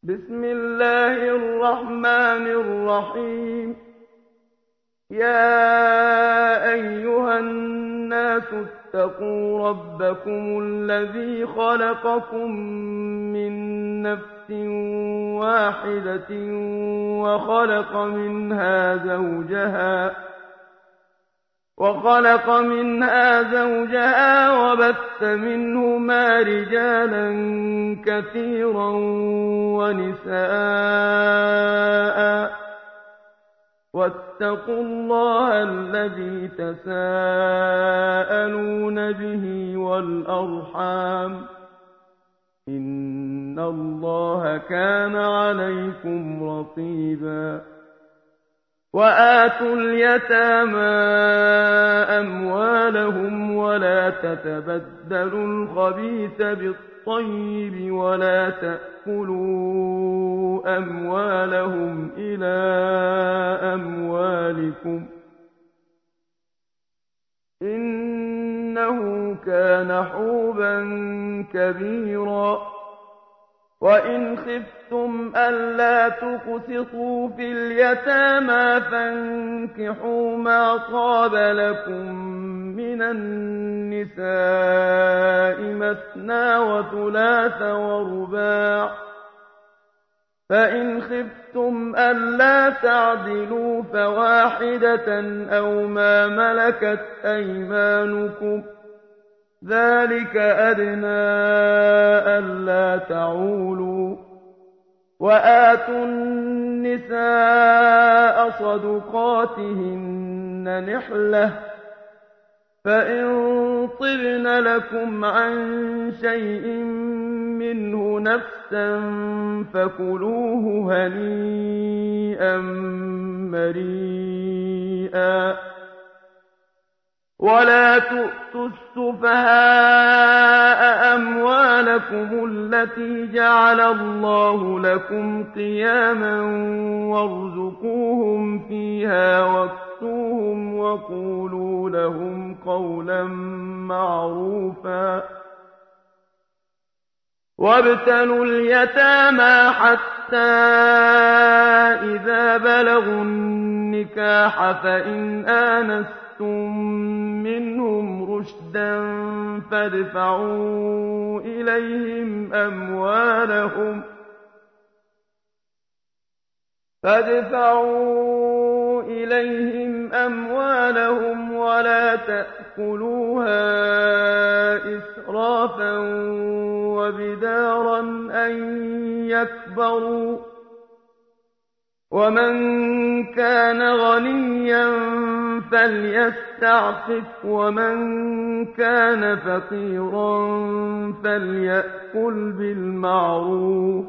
بسم الله الرحمن الرحيم. يا أيها الناس اتقوا ربكم الذي خلقكم من نفس واحدة وخلق منها زوجها وبث منهما رجالا كثيرا ونساء، واتقوا الله الذي تساءلون به والأرحام، إن الله كان عليكم رقيبا. وآتوا اليتامى أموالهم ولا تتبدلوا الخبيث بالطيب ولا تأكلوا أموالهم إلى أموالكم، إنه كان حوبا كبيرا. وإن خفتم ألا تقسطوا في اليتامى فانكحوا ما طاب لكم من النساء مثنى وثلاث ورباع، فإن خفتم ألا تعدلوا فواحدة أو ما ملكت أيمانكم، ذلك أدنى ألا تعولوا. وآتوا النساء صدقاتهن نحلة، فإن طبن لكم عن شيء منه نفسا فكلوه هنيئا مريئا. ولا تؤتوا السفهاء أموالكم التي جعل الله لكم قياما وارزقوهم فيها واكسوهم وقولوا لهم قولا معروفا. وابتلوا اليتامى حتى إذا بلغوا النكاح فإن آنستم منهم رشدا فادفعوا إليهم أموالهم ولا تأكلوها إسرافا وبدارا أن يكبروا، ومن كان غنيا فليستعفف ومن كان فقيرا فليأكل بالمعروف.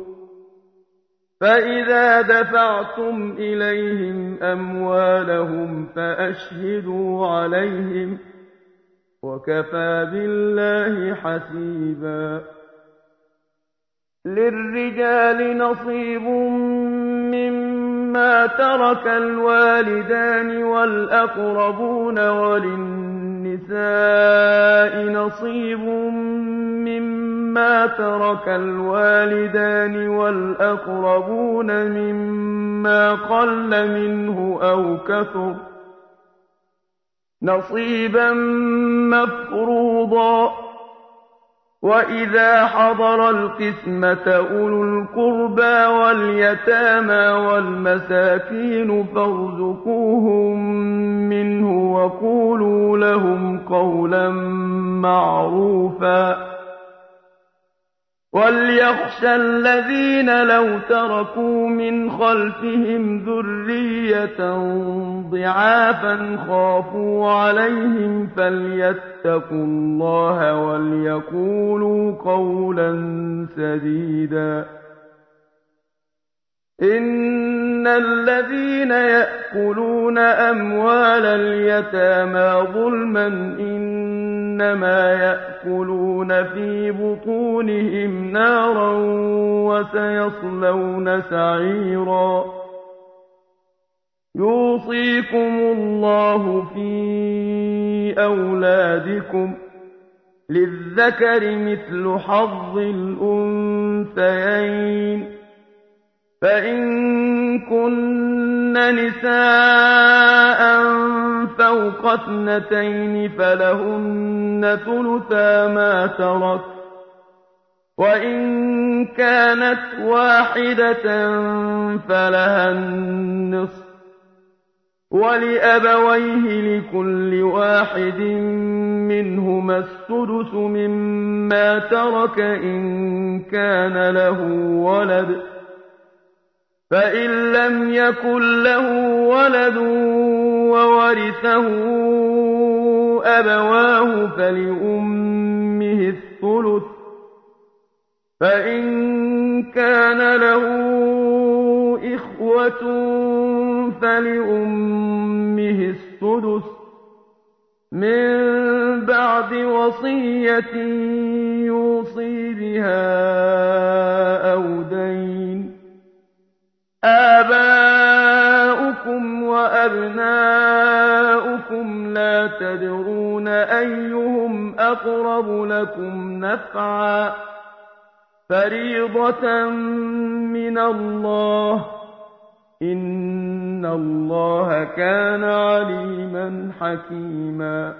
فإذا دفعتم إليهم أموالهم فأشهدوا عليهم، وكفى بالله حسيبا. للرجال نصيب مما ترك الوالدان والأقربون، وللنساء نصيب مما ترك الوالدان والأقربون مما قل منه أو كثر، نصيبا مفروضا. وإذا حضر القسمة أولو القربى واليتامى والمساكين فارزقوهم منه وقولوا لهم قولا معروفا. وليخشى الذين لو تركوا من خلفهم ذرية ضعافا خافوا عليهم فليتقوا الله وليقولوا قولا سديدا. إن الذين يأكلون أموال اليتامى ظلما إنما يأكلون في بطونهم نارا وسيصلون سعيرا. يوصيكم الله في أولادكم للذكر مثل حظ الأنثيين، فإن كن نساء فوق 2 فلهن ثلثا ما ترك، وإن كانت واحدة فلها النصف، ولأبويه لكل واحد منهما السدس مما ترك إن كان له ولد، فإن لم يكن له ولد وورثه أبواه فلأمه الثلث، فإن كان له إخوة فلأمه السدس من بعد وصية يوصي بها أو دين. آباؤكم وأبناؤكم لا تدرون أيهم أقرب لكم نفعا، فريضة من الله، إن الله كان عليما حكيما.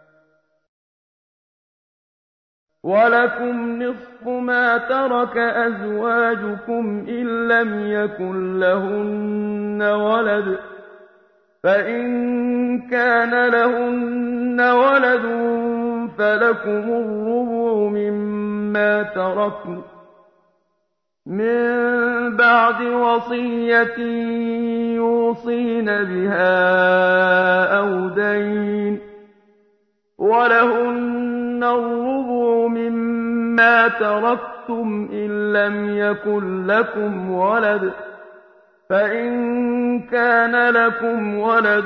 ولكم نصف ما ترك أزواجكم إن لم يكن لهن ولد، فإن كان لهن ولد فلكم الربع مما تركن من بعد وصية يوصين بها أو دين، ولهن الربع مما تركتم إن لم يكن لكم ولد، فإن كان لكم ولد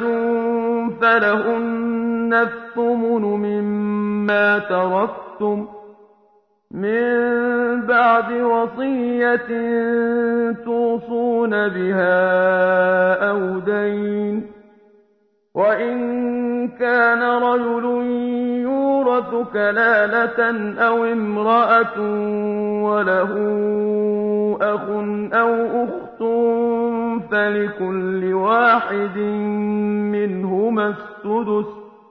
فلهن الثمن مما تركتم من بعد وصية توصون بها أو دين. وإن كان رجل يورث كلالة أو امرأة وله أخ أو أخت فلكل واحد منهما السدس،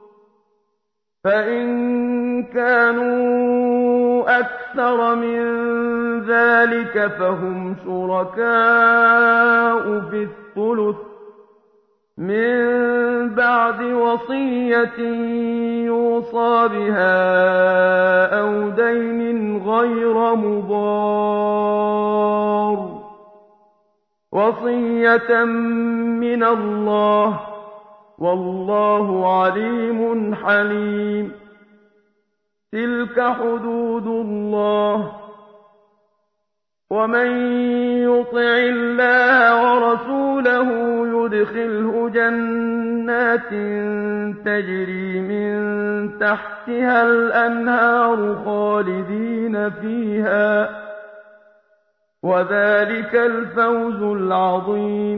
فإن كانوا أكثر من ذلك فهم شركاء في الثلث من بعد وصية يوصى بها أو دين غير مضار، وصية من الله، والله عليم حليم. تلك حدود الله، ومن يطع الله ورسوله يدخله جنات تجري من تحتها الأنهار خالدين فيها، وذلك الفوز العظيم.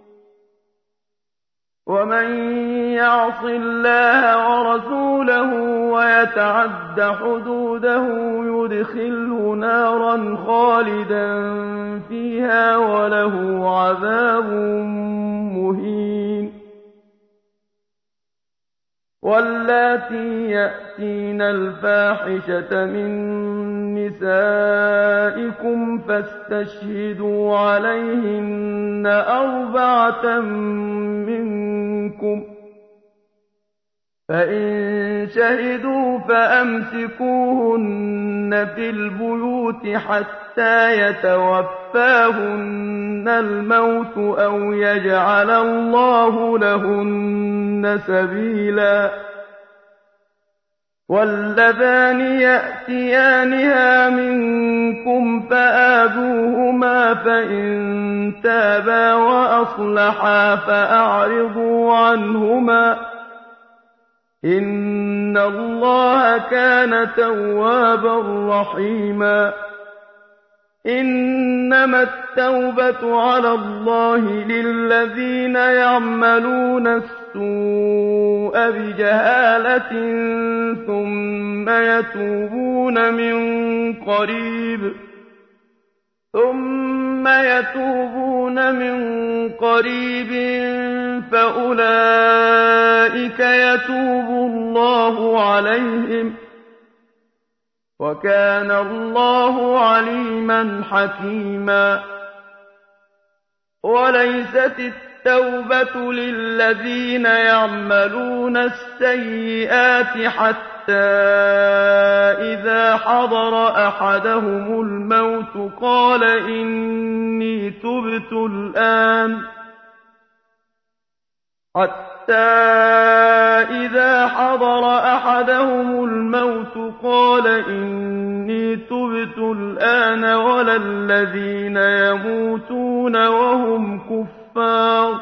ومن يعص الله ورسوله ويتعد حدوده يدخله نارا خالدا فيها وله عذاب مهين. واللاتي يأتين الفاحشة من نسائكم فاستشهدوا عليهن 4 منكم، فإن شهدوا فأمسكوهن في البيوت حتى يتوفاهن الموت أو يجعل الله لهن سبيلا. واللذان يأتيانها منكم فآذوهما، فإن تابا وأصلحا فأعرضوا عنهما، إن الله كان توابا رحيما. إنما التوبة على الله للذين يعملون السوء بجهالة ثم يتوبون يتوبون من قريب فأولئك يتوب الله عليهم وكان الله عليما حكيما وليست التوبة للذين يعملون السيئات حتى إذا حضر أحدهم الموت قال إني تبت الآن ولا الذين يموتون وهم كفار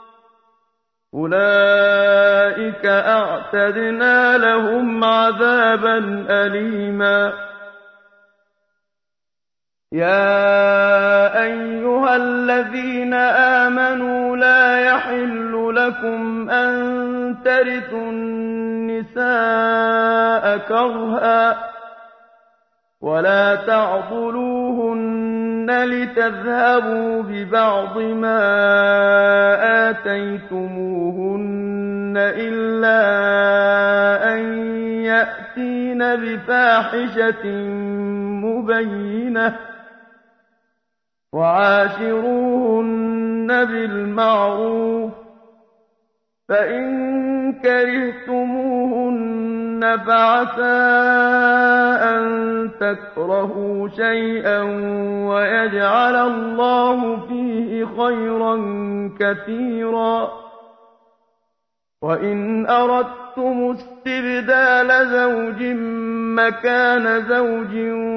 أولئك أعتدنا لهم عذابا أليما يا أيها الذين آمنوا لا يحل لكم أن ترثوا النساء كرها ولا تعضلوهن لتذهبوا ببعض ما آتيتموهن إلا أن يأتين بفاحشة مبينة وعاشروهن بالمعروف فإن كرهتموهن فعسى أن تكرهوا شيئا ويجعل الله فيه خيرا كثيرا وإن أردتم استبدال زوج مكان زوج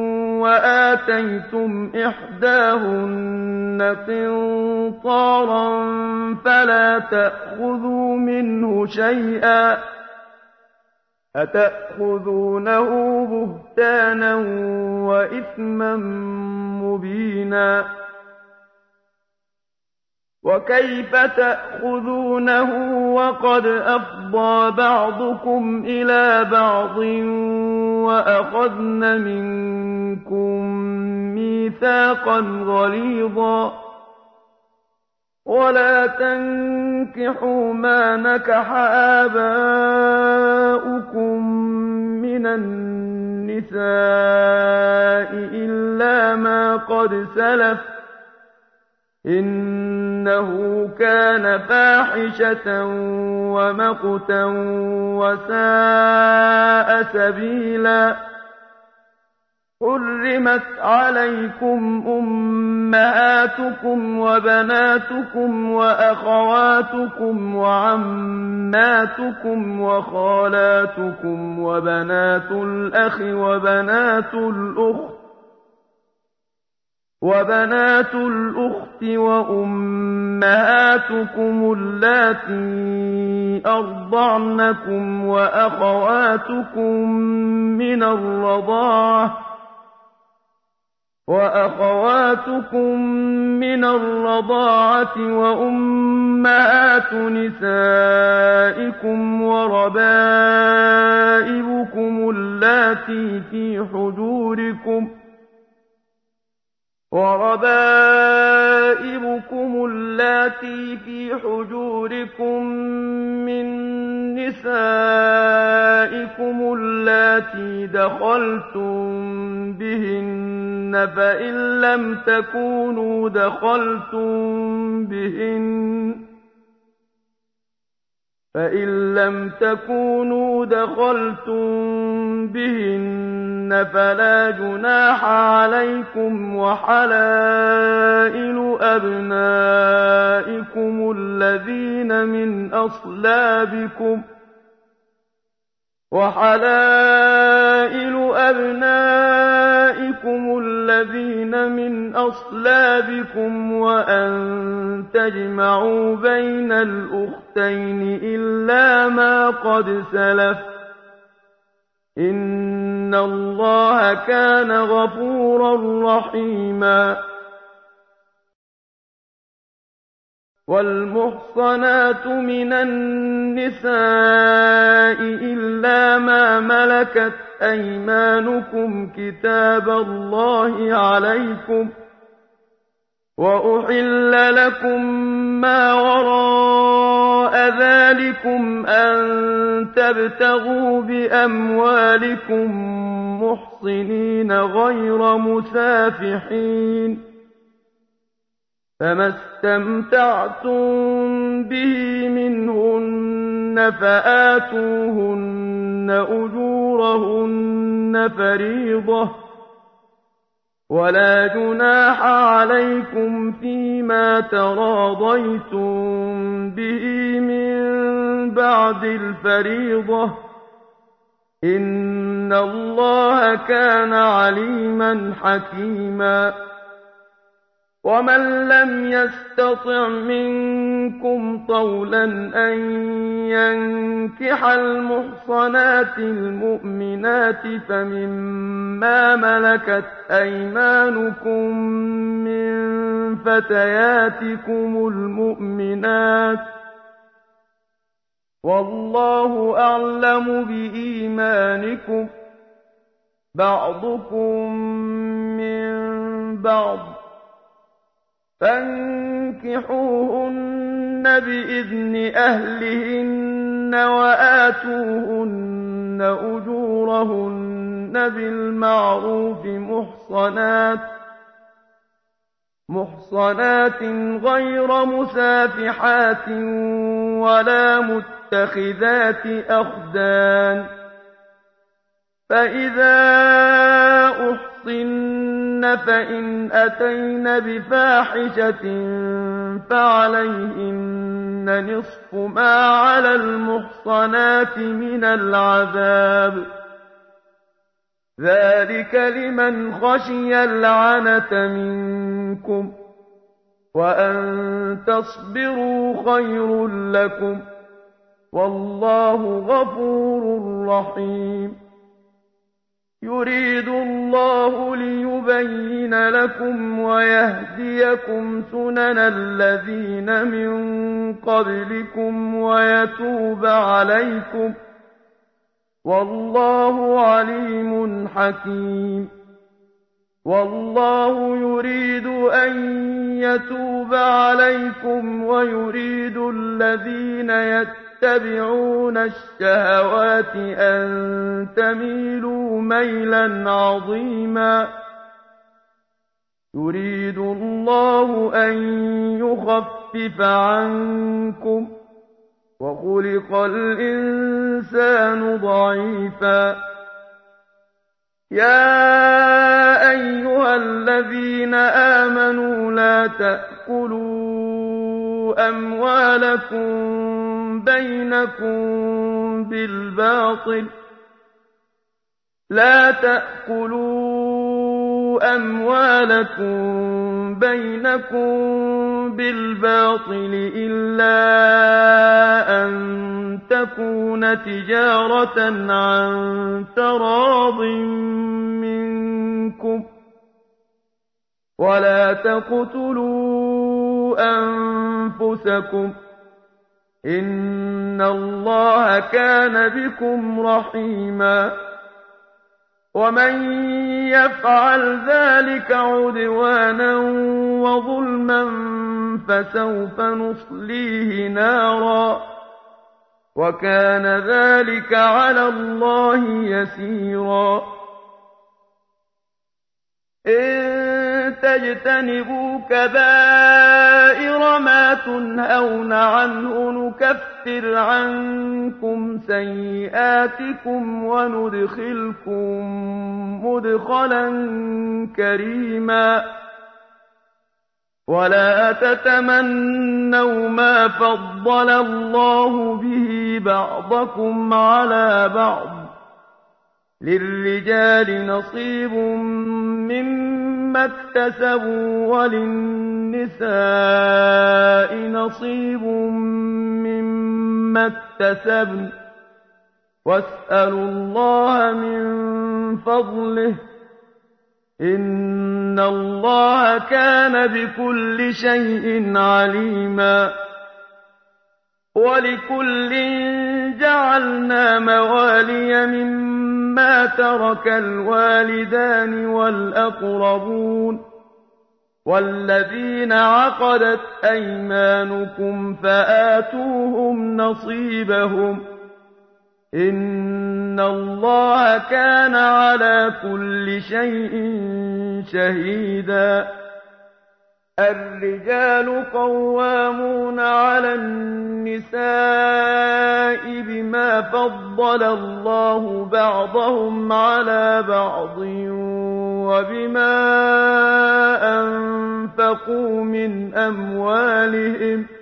وآتيتم إحداهن قنطارا فلا تأخذوا منه شيئا أتأخذونه بهتانا وإثما مبينا وكيف تأخذونه وقد أفضى بعضكم إلى بعض وأخذن منكم ميثاقا غليظا ولا تنكحوا ما نكح آباؤكم من النساء إلا ما قد سلف إنه كان فاحشة ومقتا وساء سبيلا حرمت عليكم أمهاتكم وبناتكم وأخواتكم وعماتكم وخالاتكم وبنات الأخ وبنات الأخت وأمهاتكم اللاتي أرضعنكم وأخواتكم من الرضاعة وأمهات نسائكم وربائبكم اللاتي في حجوركم من نسائكم اللاتي دخلتم بهن فإن لم تكونوا دخلتم بهن فلا جناح عليكم وحلائل أبنائكم الذين من أصلابكم وأن تجمعوا بين الأختين إلا ما قد سلف إن الله كان غفورا رحيما والمحصنات من النساء إلا ما ملكت أيمانكم كتاب الله عليكم وَأُحِلَّ لَكُم مَّا وَرَاءَ ذَٰلِكُمْ أَن تَبْتَغُوا بِأَمْوَالِكُم مُّحْصِنِينَ غَيْرَ مُسَافِحِينَ ۚ فَمَا اسْتَمْتَعْتُم بِهِ مِنْهُنَّ فَآتُوهُنَّ أُجُورَهُنَّ فَرِيضَةً ۚ وَلَا جُنَاحَ عَلَيْكُمْ فِيمَا تَرَاضَيْتُم بِهِ مِن بَعْدِ الْفَرِيضَةِ ۚ إِنَّ اللَّهَ كَانَ عَلِيمًا حَكِيمًا. وَمَن لَّمْ يَسْتَطِعْ مِنكُمْ طَوْلًا أَن يَنكِحَ الْمُحْصَنَاتِ الْمُؤْمِنَاتِ فَمِمَّا مَلَكَتْ أَيْمَانُكُم مِّن فَتَيَاتِكُمُ الْمُؤْمِنَاتِ ۚ وَاللَّهُ أَعْلَمُ بِإِيمَانِكُم ۚ بَعْضُكُم مِّن بَعْضٍ ۚ فَانكِحُوهُنَّ بِإِذْنِ أَهْلِهِنَّ وَآتُوهُنَّ أُجُورَهُنَّ بِالْمَعْرُوفِ مُحْصَنَاتٍ غَيْرَ مُسَافِحَاتٍ وَلَا مُتَّخِذَاتِ أَخْدَانٍ ۚ فَإِذَا أُحْصِنَّ فَإِنْ أَتَيْنَ بِفَاحِشَةٍ فَعَلَيْهِنَّ نِصْفُ مَا عَلَى الْمُحْصَنَاتِ مِنَ الْعَذَابِ ۚ ذَٰلِكَ لِمَنْ خَشِيَ الْعَنَتَ مِنكُمْ ۚ وَأَن تَصْبِرُوا خَيْرٌ لَّكُمْ ۗ وَاللَّهُ غَفُورٌ رَّحِيمٌ. يُرِيدُ اللَّهُ لِيُبَيِّنَ لَكُمْ وَيَهْدِيَكُمْ سُنَنَ الَّذِينَ مِن قَبْلِكُمْ وَيَتُوبَ عَلَيْكُمْ ۗ وَاللَّهُ عَلِيمٌ حَكِيمٌ. وَاللَّهُ يُرِيدُ أَن يَتُوبَ عَلَيْكُمْ وَيُرِيدُ الَّذِينَ يَتَّبِعُونَ الشَّهَوَاتِ أَن تَمِيلُوا مَيْلًا عَظِيمًا. يُرِيدُ اللَّهُ أَن يُخَفِّفَ عَنكُمْ ۚ وَخُلِقَ الْإِنسَانُ ضَعِيفًا. يَا أَيُّهَا الَّذِينَ آمَنُوا لَا تَأْكُلُوا أَمْوَالَكُم بَيْنَكُم بِالْبَاطِلِ إِلَّا أَن تَكُونَ تِجَارَةً عَن تَرَاضٍ مِّنكُمْ ۚ وَلَا تَقْتُلُوا أَنفُسَكُمْ ۚ إِنَّ اللَّهَ كَانَ بِكُمْ رَحِيمًا. وَمَن يَفْعَلْ ذَٰلِكَ عُدْوَانًا وَظُلْمًا فَسَوْفَ نُصْلِيهِ نَارًا ۚ وَكَانَ ذَٰلِكَ عَلَى اللَّهِ يَسِيرًا. إِن تَجْتَنِبُوا كَبَائِرَ مَا تُنْهَوْنَ عَنْهُ نُكَفِّرْ عَنكُمْ سَيِّئَاتِكُمْ وَنُدْخِلْكُم مُّدْخَلًا كَرِيمًا. وَلَا تَتَمَنَّوْا مَا فَضَّلَ اللَّهُ بِهِ بَعْضَكُمْ عَلَىٰ بَعْضٍ ۚ لِّلرِّجَالِ نَصِيبٌ مِّمَّا اكْتَسَبُوا وَلِلنِّسَاءِ نَصِيبٌ مِّمَّا اكْتَسَبْنَ ۚ وَاسْأَلُوا اللَّهَ مِن فَضْلِهِ ۗ إِنَّ اللَّهَ كَانَ بِكُلِّ شَيْءٍ عَلِيمًا. وَلِكُلٍّ جَعَلْنَا مَوَالِيَ مِمَّا تَرَكَ الْوَالِدَانِ وَالْأَقْرَبُونَ وَالَّذِينَ عَقَدَتْ أَيْمَانُكُمْ فَآتُوهُمْ نَصِيبَهُمْ ۖ إِنَّ اللَّهَ كَانَ عَلَىٰ كُلِّ شَيْءٍ شَهِيدًا. الرِّجَالُ قَوَّامُونَ عَلَى النِّسَاءِ بِمَا فَضَّلَ اللَّهُ بَعْضَهُمْ عَلَىٰ بَعْضٍ وَبِمَا أَنفَقُوا مِنْ أَمْوَالِهِمْ ۚ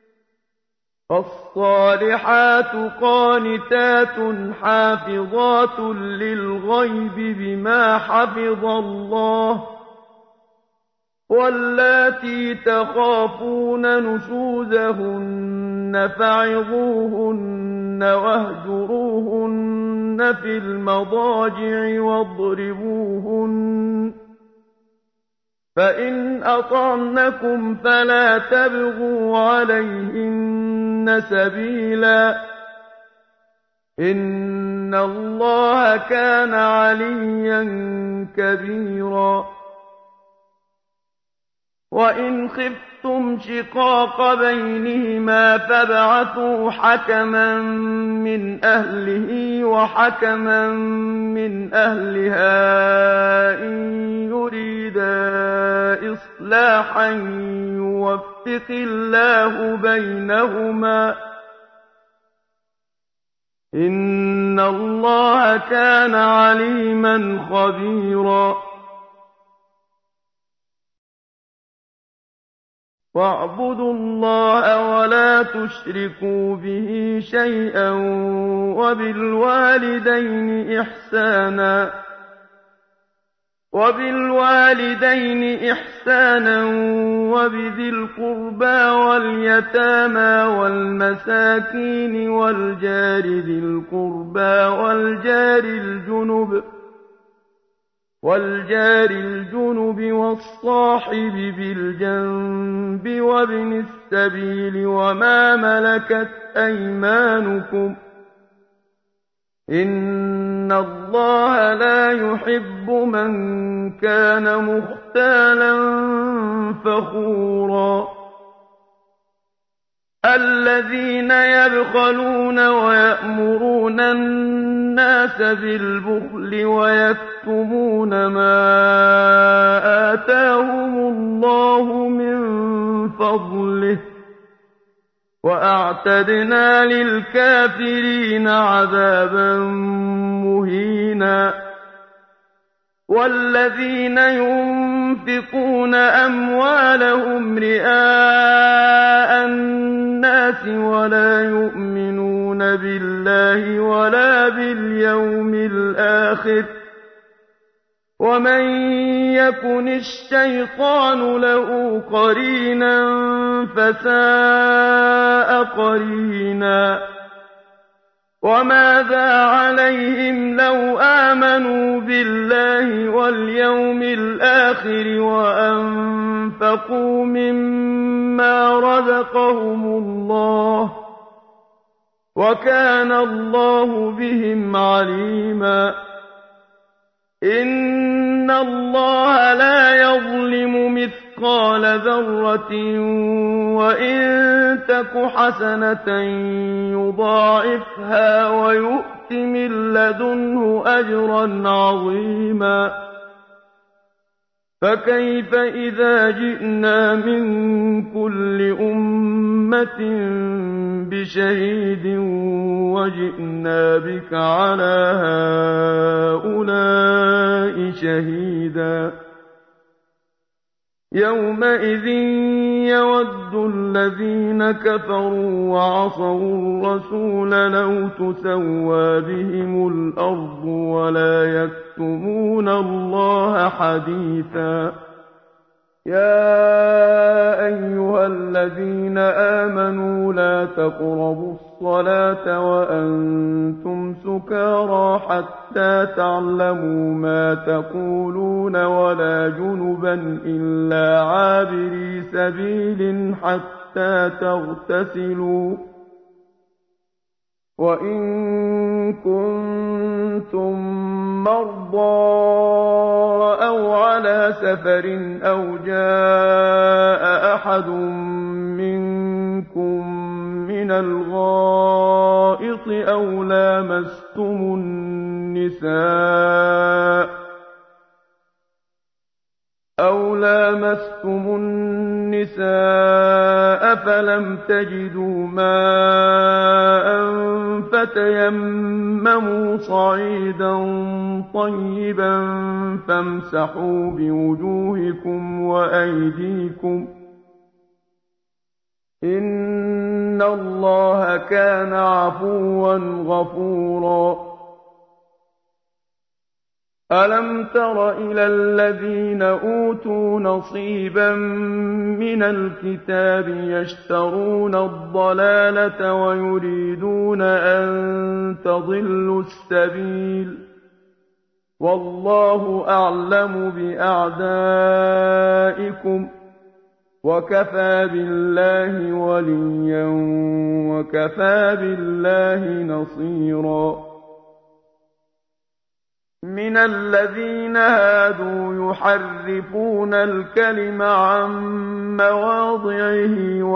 فَالصَّالِحَاتُ قَانِتَاتٌ حَافِظَاتٌ لِّلْغَيْبِ بِمَا حَفِظَ اللَّهُ ۚ وَاللَّاتِي تَخَافُونَ نُشُوزَهُنَّ فَعِظُوهُنَّ وَاهْجُرُوهُنَّ فِي الْمَضَاجِعِ وَاضْرِبُوهُنَّ ۖ فَإِنْ أَطَعْنَكُمْ فَلَا تَبْغُوا عَلَيْهِنَّ سَبِيلًا ۗ إِنَّ اللَّهَ كَانَ عَلِيًّا كَبِيرًا. وَإِنْ خِفْتُمْ شِقَاقَ بَيْنِهِمَا فَابْعَثُوا حَكَمًا مِّنْ أَهْلِهِ وَحَكَمًا مِّنْ أَهْلِهَا إِن يُرِيدَا إِصْلَاحًا يُوَفِّقِ اللَّهُ بَيْنَهُمَا ۗ إِنَّ اللَّهَ كَانَ عَلِيمًا خَبِيرًا. وَاعْبُدُوا اللَّهَ وَلَا تُشْرِكُوا بِهِ شَيْئًا وَبِالْوَالِدَيْنِ إِحْسَانًا وَبِذِي الْقُرْبَىٰ وَالْيَتَامَىٰ وَالْمَسَاكِينِ وَالْجَارِ ذِي الْقُرْبَىٰ وَالْجَارِ الْجُنُبِ وَالصَّاحِبِ بِالْجَنبِ وَابْنِ السَّبِيلِ وَمَا مَلَكَتْ أَيْمَانُكُمْ ۗ إِنَّ اللَّهَ لَا يُحِبُّ مَن كَانَ مُخْتَالًا فَخُورًا. الَّذِينَ يَبْخَلُونَ وَيَأْمُرُونَ النَّاسَ بِالْبُخْلِ وَيَكْتُمُونَ مَا آتَاهُمُ اللَّهُ مِن فَضْلِهِ ۗ وَأَعْتَدْنَا لِلْكَافِرِينَ عَذَابًا مُّهِينًا. وَالَّذِينَ يُنفِقُونَ أَمْوَالَهُمْ رِئَاءَ النَّاسِ وَلَا يُؤْمِنُونَ بِاللَّهِ وَلَا بِالْيَوْمِ الْآخِرِ ۗ وَمَن يَكُنِ الشَّيْطَانُ لَهُ قَرِينًا فَسَاءَ قَرِينًا. وَمَاذَا عَلَيْهِمْ لَوْ آمَنُوا بِاللَّهِ وَالْيَوْمِ الْآخِرِ وَأَنفَقُوا مِمَّا رَزَقَهُمُ اللَّهُ ۚ وَكَانَ اللَّهُ بِهِمْ عَلِيمًا. إِنَّ اللَّهَ لَا يَظْلِمُ مِثْقَالَ ذَرَّةٍ وَإِن تَكُ حَسَنَةً يُضَاعِفْهَا وَيُؤْتِ مِن لَّدُنْهُ أَجْرًا عَظِيمًا. فَكَيْفَ إِذَا جِئْنَا مِن كُلِّ أُمَّةٍ بِشَهِيدٍ وَجِئْنَا بِكَ عَلَىٰ هَٰؤُلَاءِ شَهِيدًا. يَوْمَئِذٍ يَوَدُّ الَّذِينَ كَفَرُوا وَعَصَوُا الرَّسُولَ لَوْ تُسَوَّىٰ بِهِمُ الْأَرْضُ وَلَا يَكْتُمُونَ اللَّهَ حَدِيثًا. يَا أَيُّهَا الَّذِينَ آمَنُوا لَا تَقْرَبُوا الصَّلَاةَ وَأَنتُمْ سُكَارَىٰ حَتَّىٰ تَعْلَمُوا مَا تَقُولُونَ وَلَا جُنُبًا إِلَّا عَابِرِي سَبِيلٍ حَتَّىٰ تَغْتَسِلُوا ۚ وَإِن كُنتُم مَّرْضَىٰ أَوْ عَلَىٰ سَفَرٍ أَوْ جَاءَ أَحَدٌ مِّنكُم مِّنَ الْغَائِطِ أَوْ لَامَسْتُمُ النِّسَاءَ فَلَمْ تَجِدُوا مَاءً فَتَيَمَّمُوا صَعِيدًا طَيِّبًا فَامْسَحُوا بِوُجُوهِكُمْ وَأَيْدِيكُمْ ۗ إِنَّ اللَّهَ كَانَ عَفُوًّا غَفُورًا. أَلَمْ تَرَ إِلَى الَّذِينَ أُوتُوا نَصِيبًا مِّنَ الْكِتَابِ يَشْتَرُونَ الضَّلَالَةَ وَيُرِيدُونَ أَن تَضِلُّوا السَّبِيلَ ۗ وَاللَّهُ أَعْلَمُ بِأَعْدَائِكُمْ ۚ وَكَفَىٰ بِاللَّهِ وَلِيًّا وَكَفَىٰ بِاللَّهِ نَصِيرًا. مِنَ الَّذِينَ هَادُوا يُحَرِّفُونَ الْكَلِمَ عَن مَّوَاضِعِهِ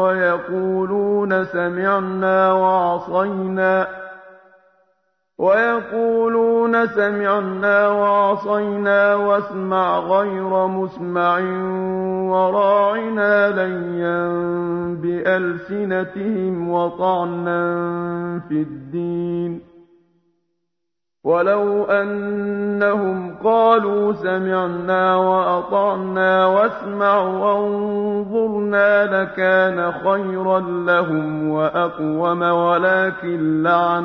وَيَقُولُونَ سَمِعْنَا وَعَصَيْنَا وَاسْمَعْ غَيْرَ مُسْمَعٍ وَرَاعِنَا لَيًّا بِأَلْسِنَتِهِمْ وَطَعْنًا فِي الدِّينِ ۚ وَلَوْ أَنَّهُمْ قَالُوا سَمِعْنَا وَأَطَعْنَا وَاسْمَعْ وَانظُرْنَا لَكَانَ خَيْرًا لَّهُمْ وَأَقْوَمَ وَلَٰكِن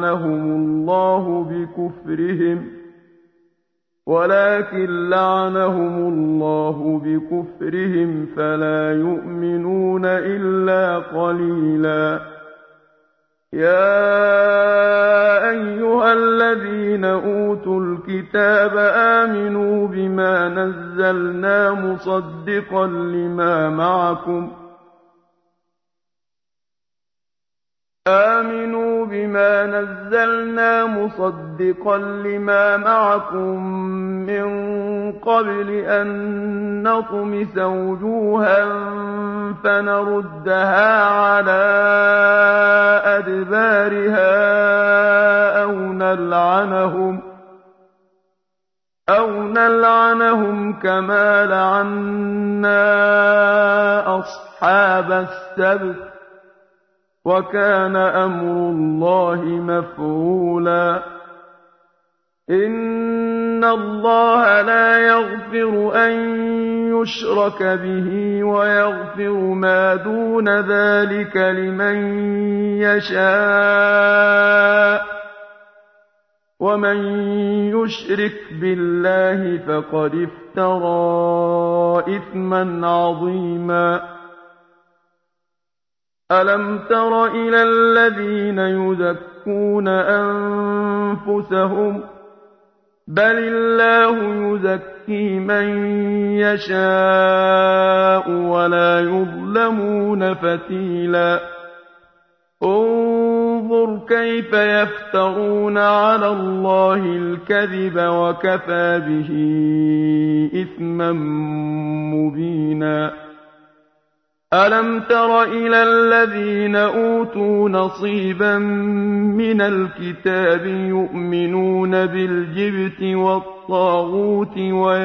لَّعَنَهُمُ اللَّهُ بِكُفْرِهِمْ فَلَا يُؤْمِنُونَ إِلَّا قَلِيلًا. يَا أَيُّهَا الَّذِينَ أُوتُوا الْكِتَابَ آمِنُوا بِمَا نَزَّلْنَا مُصَدِّقًا لِّمَا مَعَكُم مِّن قَبْلِ أَن نَّطْمِسَ وُجُوهًا فَنَرُدَّهَا عَلَىٰ أَدْبَارِهَا أَوْ نَلْعَنَهُمْ كَمَا لَعَنَّا أَصْحَابَ السَّبْتِ ۚ وَكَانَ أَمْرُ اللَّهِ مَفْعُولًا. إِنَّ اللَّهَ لَا يَغْفِرُ أَن يُشْرَكَ بِهِ وَيَغْفِرُ مَا دُونَ ذَٰلِكَ لِمَن يَشَاءُ ۚ وَمَن يُشْرِكْ بِاللَّهِ فَقَدِ افْتَرَىٰ إِثْمًا عَظِيمًا. أَلَمْ تَرَ إِلَى الَّذِينَ يُزَكُّونَ أَنفُسَهُم ۚ بَلِ اللَّهُ يُزَكِّي مَن يَشَاءُ وَلَا يُظْلَمُونَ فَتِيلًا. انظُرْ كَيْفَ يَفْتَرُونَ عَلَى اللَّهِ الْكَذِبَ وَكَفَىٰ بِهِ إِثْمًا مُّبِينًا. أَلَمْ تَرَ إِلَى الَّذِينَ أُوتُوا نَصِيبًا مِّنَ الْكِتَابِ يُؤْمِنُونَ بِالْجِبْتِ وَالطَّاغُوتِ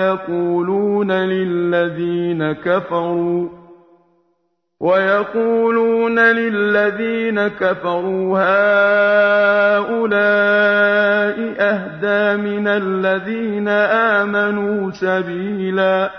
وَيَقُولُونَ لِلَّذِينَ كَفَرُوا هَٰؤُلَاءِ أَهْدَىٰ مِنَ الَّذِينَ آمَنُوا سَبِيلًا.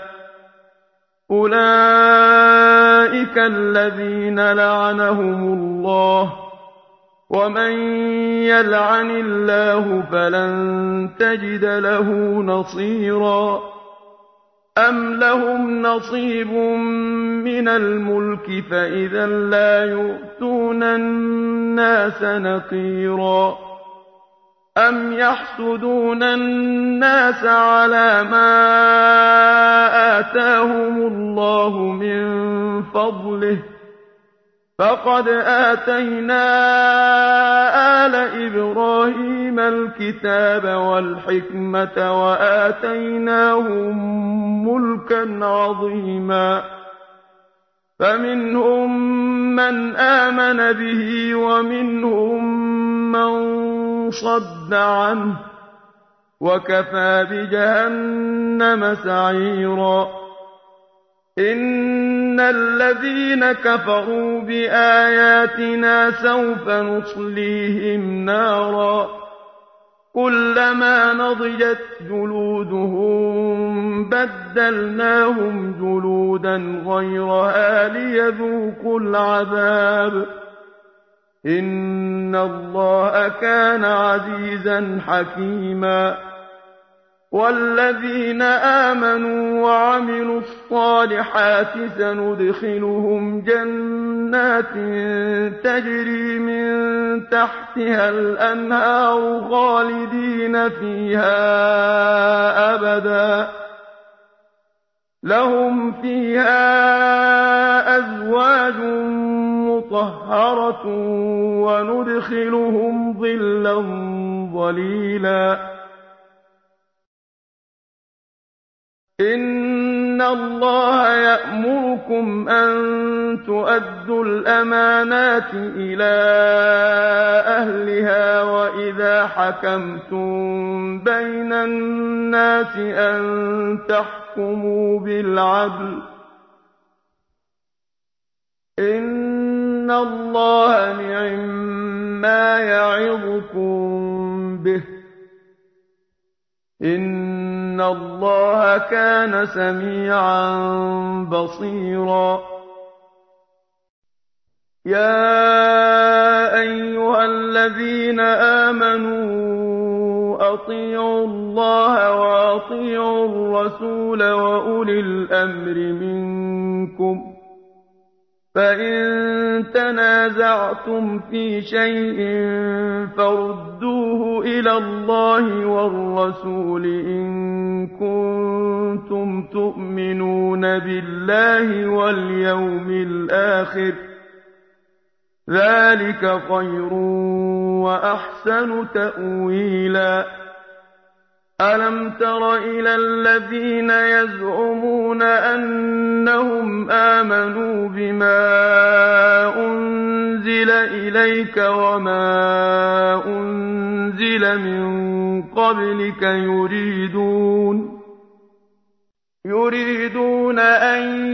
أُولَٰئِكَ الَّذِينَ لَعَنَهُمُ اللَّهُ ۖ وَمَن يَلْعَنِ اللَّهُ فَلَن تَجِدَ لَهُ نَصِيرًا. أَمْ لَهُمْ نَصِيبٌ مِّنَ الْمُلْكِ فَإِذًا لَّا يُؤْتُونَ النَّاسَ نَقِيرًا. أَمْ يَحْسُدُونَ النَّاسَ عَلَىٰ مَا آتَاهُمُ اللَّهُ مِن فَضْلِهِ ۖ فقد آتينا آل إبراهيم الكتاب والحكمة وآتيناهم ملكا عظيما فمنهم من آمن به ومنهم من صد عنه وكفى بجهنم سعيرا إن الذين كفروا بآياتنا سوف نصليهم نارا كلما نضجت جلودهم بدلناهم جلودا غيرها ليذوقوا العذاب إن الله كان عزيزا حكيما والذين آمنوا وعملوا الصالحات سندخلهم جنات تجري من تحتها الأنهار خالدين فيها أبدا لهم فيها أزواج مطهرة وندخلهم ظلا ظليلا إن الله يأمركم أن تؤدوا الأمانات إلى أهلها وإذا حكمتم بين الناس أن تحكموا بالعدل إن الله نعما يعظكم به إن الله كان سميعا بصيرا يا أيها الذين آمنوا أطيعوا الله وأطيعوا الرسول وأولي الأمر منكم فإن تنازعتم في شيء فردوه إلى الله والرسول إن كنتم تؤمنون بالله واليوم الآخر ذلك خير وأحسن تأويلا ألم تر إلى الذين يزعمون أنهم آمنوا بما أنزل إليك وما أنزل من قبلك يريدون أن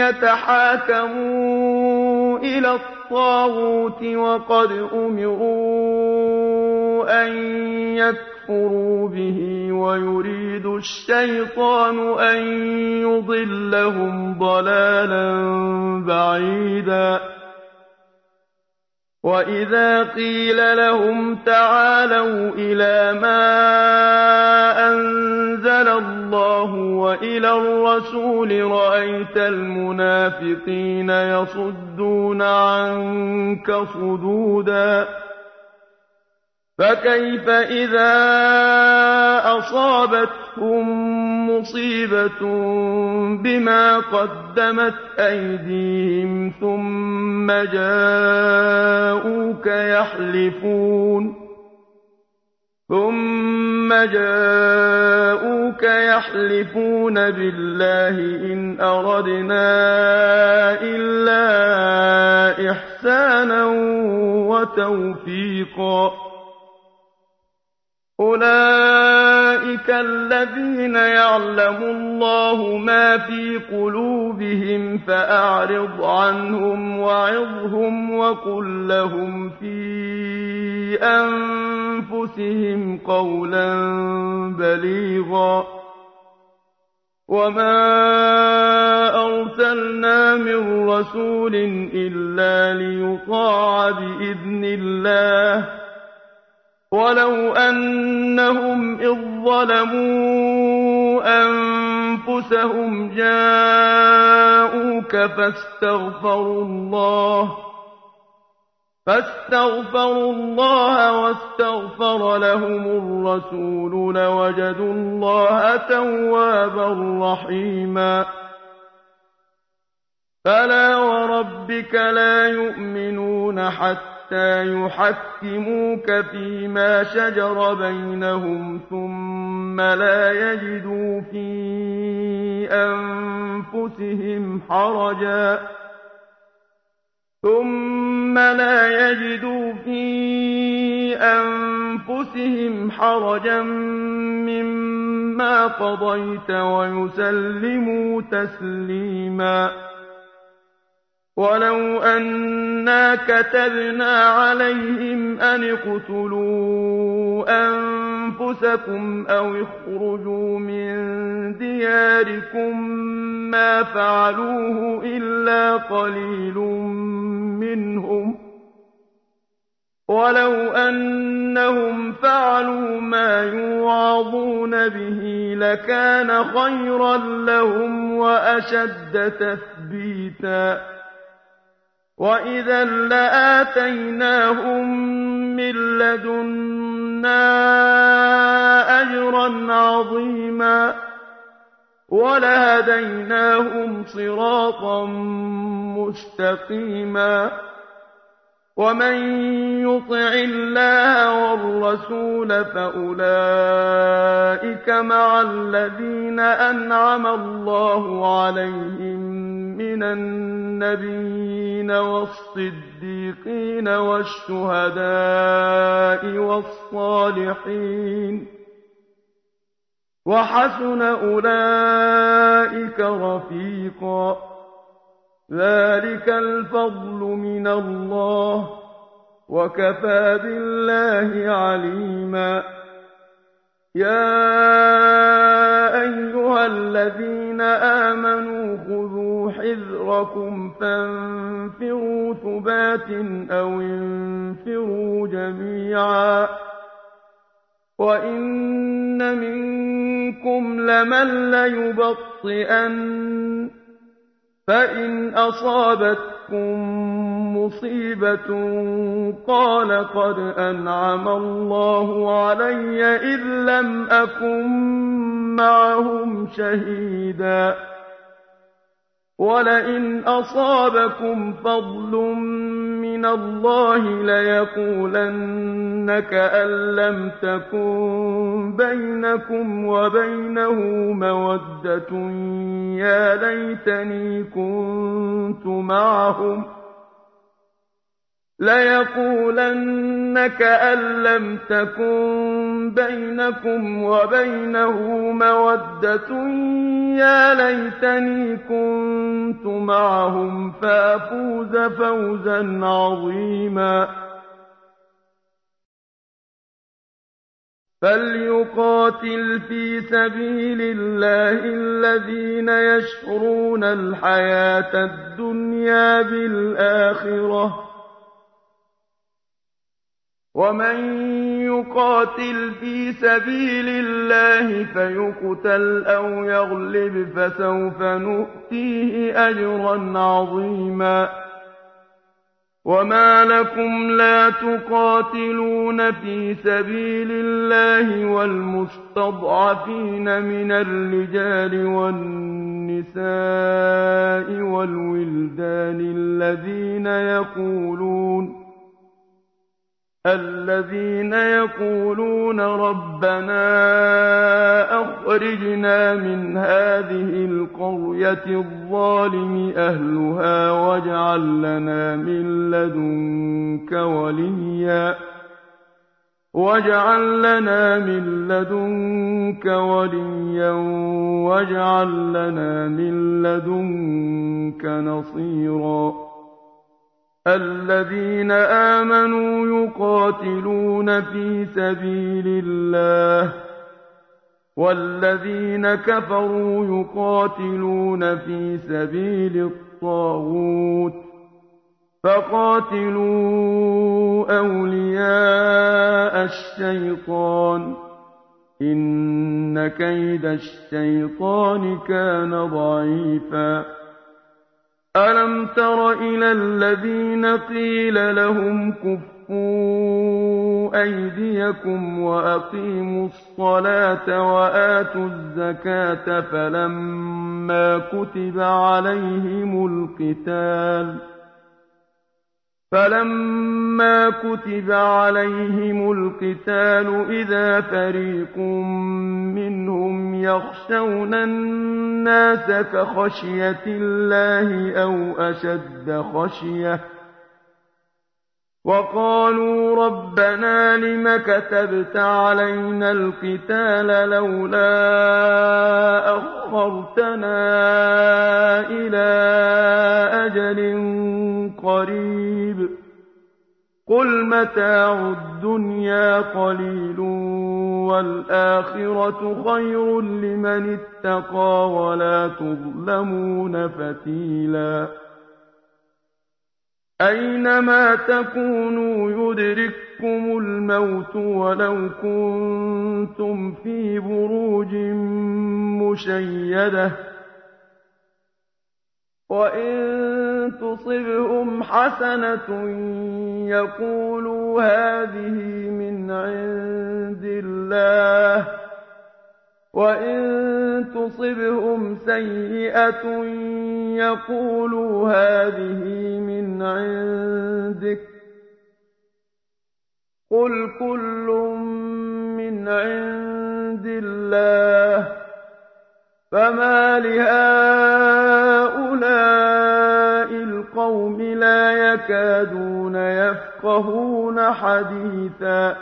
يتحاكموا إلى الطاغوت وقد أمروا أن يكفروا به ويريد الشيطان أن يضلهم ضلالا بعيدا وإذا قيل لهم تعالوا إلى ما أنزل الله وإلى الرسول رأيت المنافقين يصدون عنك صدودا فكيف إذا أصابتهم مصيبة بما قدمت أيديهم ثم جاءوك يحلفون بالله إن أردنا إلا إحسانا وتوفيقا أولئك الذين يعلم الله ما في قلوبهم فأعرض عنهم وعظهم وقل لهم في أنفسهم قولا بليغا وما أرسلنا من رسول إلا ليطاع بإذن الله ولو أنهم إذ ظلموا أنفسهم جاءوك فاستغفروا الله واستغفر لهم الرسول لوجدوا الله توابا رحيما فلا وربك لا يؤمنون حتى يحكموك فيما شجر بينهم ثم لا يجدوا في أنفسهم حرجا مما قضيت ويسلموا تسليما ولو أنا كتبنا عليهم أن اقتلوا أنفسكم أو اخرجوا من دياركم ما فعلوه إلا قليل منهم ولو أنهم فعلوا ما يوعظون به لكان خيرا لهم وأشد تثبيتا وإذا لآتيناهم من لدنا أجرا عظيما ولهديناهم صراطا مستقيما ومن يطع الله والرسول فأولئك مع الذين أنعم الله عليهم من النبيين والصديقين والشهداء والصالحين وحسن أولئك رفيقا ذلك الفضل من الله وكفى بالله عليما يا أيها الذين آمنوا خذوا حذركم فانفروا ثبات أو انفروا جميعا وإن منكم لمن ليبطئن فإن أصابتكم مصيبة قال قد أنعم الله علي إذ لم أكن معهم شهيدا ولئن أصابكم فضل من الله ليقولن كأن لم تكن بينكم وبينه مودة يا ليتني كنت معهم ليقولن كأن لم تكن بينكم وبينه مودة يا ليتني كنت معهم فأفوز فوزا عظيما فليقاتل في سبيل الله الذين يشرون الحياة الدنيا بالآخرة ومن يقاتل في سبيل الله فيقتل أو يغلب فسوف نؤتيه أجرا عظيما وما لكم لا تقاتلون في سبيل الله والمستضعفين من الرجال والنساء والولدان الذين يقولون ربنا أخرجنا من هذه القرية الظالم أهلها واجعل لنا من لدنك وليا واجعل لنا من لدنك نصيرا الذين آمنوا يقاتلون في سبيل الله والذين كفروا يقاتلون في سبيل الطاغوت فقاتلوا أولياء الشيطان إن كيد الشيطان كان ضعيفا أَلَمْ تَرَ إِلَى الَّذِينَ قِيلَ لَهُمْ كُفُّوا أَيْدِيَكُمْ وَأَقِيمُوا الصَّلَاةَ وَآتُوا الزَّكَاةَ فَلَمَّا كُتِبَ عَلَيْهِمُ الْقِتَالُ إِذَا فَرِيقٌ مِّنْهُمْ يَخْشَوْنَ النَّاسَ كَخَشْيَةِ اللَّهِ أَوْ أَشَدَّ خَشْيَةً ۚ وَقَالُوا رَبَّنَا لِمَ كَتَبْتَ عَلَيْنَا الْقِتَالَ لَوْلَا أَخَّرْتَنَا إِلَىٰ أَجَلٍ قَرِيبٍ ۗ قُلْ مَتَاعُ الدُّنْيَا قَلِيلٌ وَالْآخِرَةُ خَيْرٌ لِّمَنِ اتَّقَىٰ وَلَا تُظْلَمُونَ فَتِيلًا أَيْنَمَا تَكُونُوا يُدْرِككُّمُ الْمَوْتُ وَلَوْ كُنتُمْ فِي بُرُوجٍ مُّشَيَّدَةٍ ۗ وَإِن تُصِبْهُمْ حَسَنَةٌ يَقُولُوا هَٰذِهِ مِنْ عِندِ اللَّهِ ۖ وَإِن تُصِبْهُمْ سَيِّئَةٌ يَقُولُوا هَٰذِهِ مِنْ عِندِكَ ۚ قُلْ كُلٌّ مِّنْ عِندِ اللَّهِ ۖ فَمَالِ هَٰؤُلَاءِ الْقَوْمِ لَا يَكَادُونَ يَفْقَهُونَ حَدِيثًا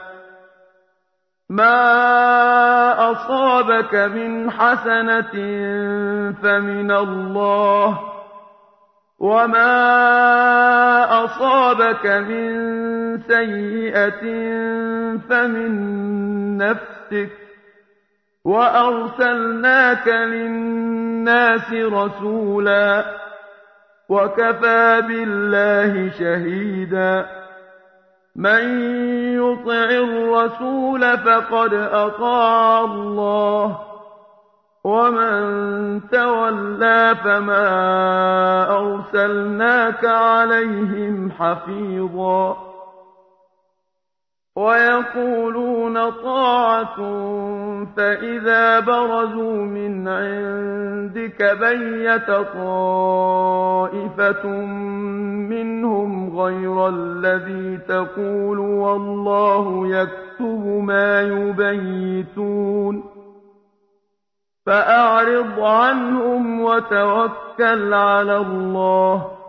مَا أَصَابَكَ مِنْ حَسَنَةٍ فَمِنَ اللَّهِ ۖ وَمَا أَصَابَكَ مِن سَيِّئَةٍ فَمِن نَّفْسِكَ ۚ وَأَرْسَلْنَاكَ لِلنَّاسِ رَسُولًا ۚ وَكَفَىٰ بِاللَّهِ شَهِيدًا مَّن يُطِعِ الرَّسُولَ فَقَدْ أَطَاعَ اللَّهَ ۖ وَمَن تَوَلَّىٰ فَمَا أَرْسَلْنَاكَ عَلَيْهِمْ حَفِيظًا وَيَقُولُونَ طَاعَةٌ فَإِذَا بَرَزُوا مِنْ عِندِكَ بَيَّتَ طَائِفَةٌ مِّنْهُمْ غَيْرَ الَّذِي تَقُولُ وَاللَّهُ يَكْتُبُ مَا يُبَيِّتُونَ فَأَعْرِضْ عَنْهُمْ وَتَوَكَّلْ عَلَى اللَّهِ ۚ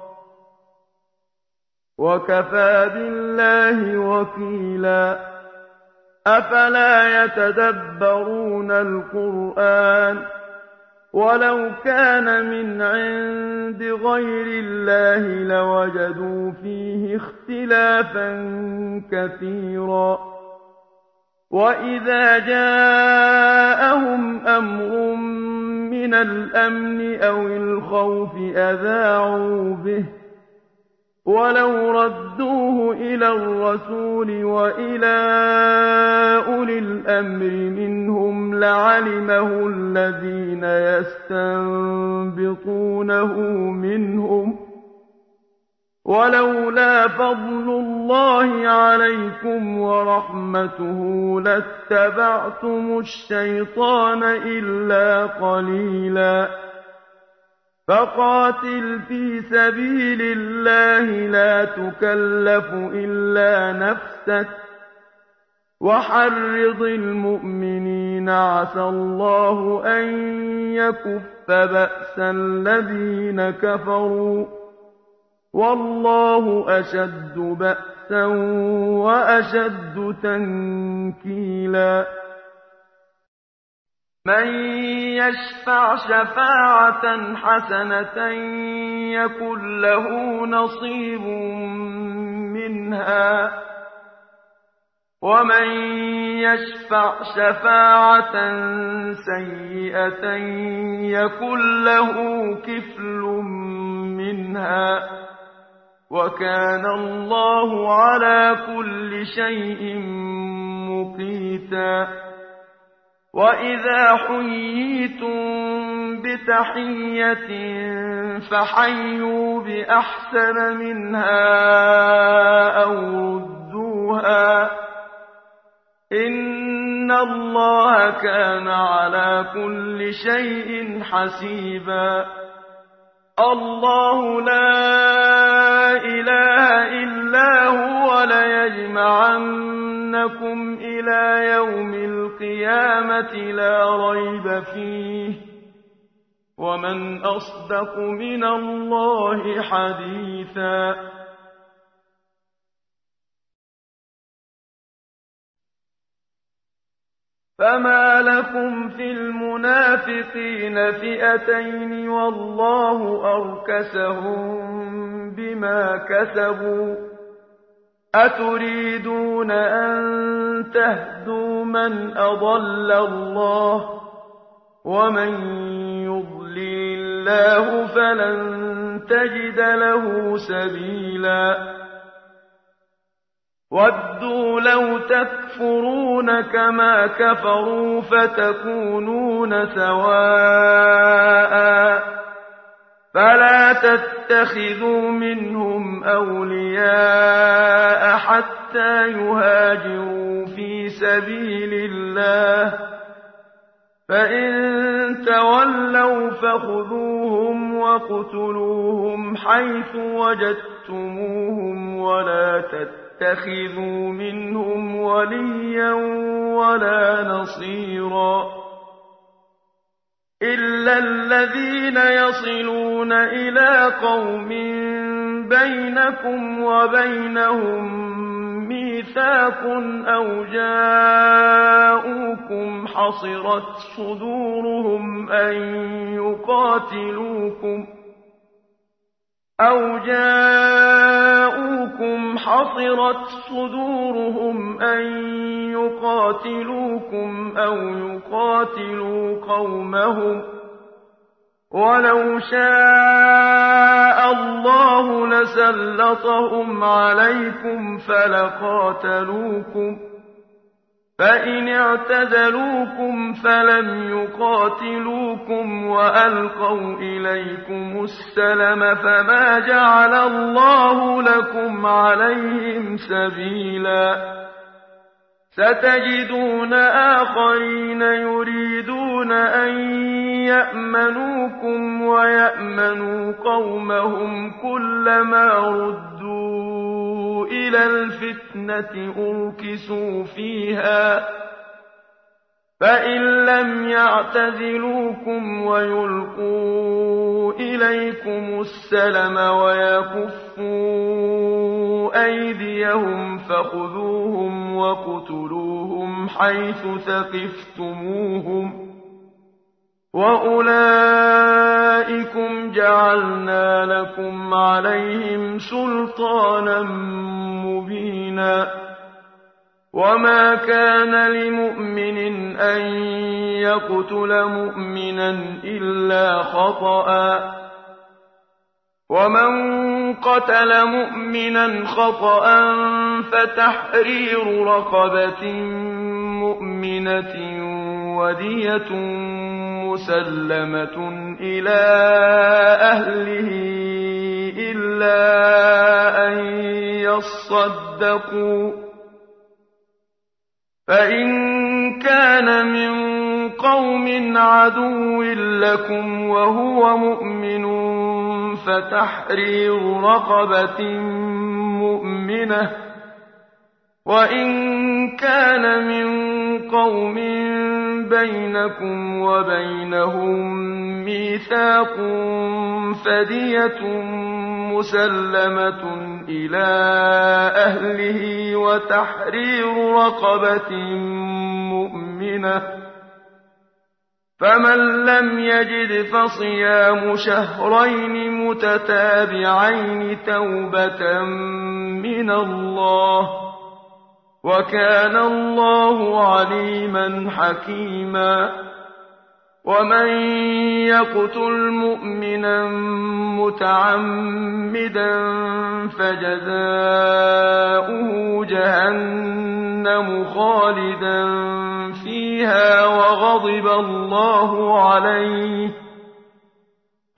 وَكَفَىٰ بِاللَّهِ وَكِيلًا أَفَلَا يَتَدَبَّرُونَ الْقُرْآنَ ۚ وَلَوْ كَانَ مِنْ عِندِ غَيْرِ اللَّهِ لَوَجَدُوا فِيهِ اخْتِلَافًا كَثِيرًا وَإِذَا جَاءَهُمْ أَمْرٌ مِّنَ الْأَمْنِ أَوِ الْخَوْفِ أَذَاعُوا بِهِ ۖ وَلَوْ رَدُّوهُ إِلَى الرَّسُولِ وَإِلَىٰ أُولِي الْأَمْرِ مِنْهُمْ لَعَلِمَهُ الَّذِينَ يَسْتَنبِطُونَهُ مِنْهُمْ ۗ وَلَوْلَا فَضْلُ اللَّهِ عَلَيْكُمْ وَرَحْمَتُهُ لَاتَّبَعْتُمُ الشَّيْطَانَ إِلَّا قَلِيلًا فَقَاتِلْ فِي سَبِيلِ اللَّهِ لَا تُكَلَّفُ إِلَّا نَفْسَكَ ۚ وَحَرِّضِ الْمُؤْمِنِينَ ۖ عَسَى اللَّهُ أَن يَكُفَّ بَأْسَ الَّذِينَ كَفَرُوا ۚ وَاللَّهُ أَشَدُّ بَأْسًا وَأَشَدُّ تَنكِيلًا مَّن يَشْفَعْ شَفَاعَةً حَسَنَةً يَكُن لَّهُ نَصِيبٌ مِّنْهَا ۖ وَمَن يَشْفَعْ شَفَاعَةً سَيِّئَةً يَكُن لَّهُ كِفْلٌ مِّنْهَا ۗ وَكَانَ اللَّهُ عَلَىٰ كُلِّ شَيْءٍ مُّقِيتًا وَإِذَا حُيِّيتُم بتحية فحيوا بأحسن منها أو ردوها إن الله كان على كل شيء حسيبا. الله لا إله إلا هو ليجمعنكم إلى يوم القيامة لا ريب فيه ومن أصدق من الله حديثا. فما لكم في المنافقين فئتين والله أركسهم بما كسبوا أتريدون أن تهدوا من أضل الله ومن يضلل الله فلن تجد له سبيلا. ودوا لو تكفرون كما كفروا فتكونون سواء فلا تتخذوا منهم أولياء حتى يهاجروا في سبيل الله فإن تولوا فخذوهم وَاقْتُلُوهُمْ حيث وجدتموهم ولا تتخذوا منهم وليا ولا نصيرا إلا الذين يصلون إلى قوم بينكم وبينهم ميثاق أو جاءوكم حصرت صدورهم أن يقاتلوكم أو يقاتلوا قومهم ولو شاء الله لسلطهم عليكم فلقاتلوكم فإن اعتزلوكم فلم يقاتلوكم وألقوا إليكم السلم فما جعل الله لكم عليهم سبيلا ستجدون آخرين يريدون أن يأمنوكم ويأمنوا قومهم كلما ردوا إلى الفتنة أركسوا فيها فإن لم يعتزلوكم ويلقوا إليكم السلم ويكفوا أيديهم فخذوهم وَاقْتُلُوهُمْ حيث ثقفتموهم وأولئكم جعلنا لكم عليهم سلطانا مبينا وما كان لمؤمن أن يقتل مؤمنا إلا خطأ ومن قتل مؤمنا خطأ فتحرير رقبة مؤمنة ودية مسلمة إلى أهله إلا أن يصدقوا فإن كان من قوم عدو لكم وهو مؤمن فتحرير رقبة مؤمنة وإن كان من قوم بينكم وبينهم ميثاق فدية مسلمة إلى أهله وتحرير رقبة مؤمنة فمن لم يجد فصيام شهرين متتابعين توبة من الله وكان الله عليما حكيما ومن يقتل مؤمنا متعمدا فجزاؤه جهنم خالدا فيها وغضب الله عليه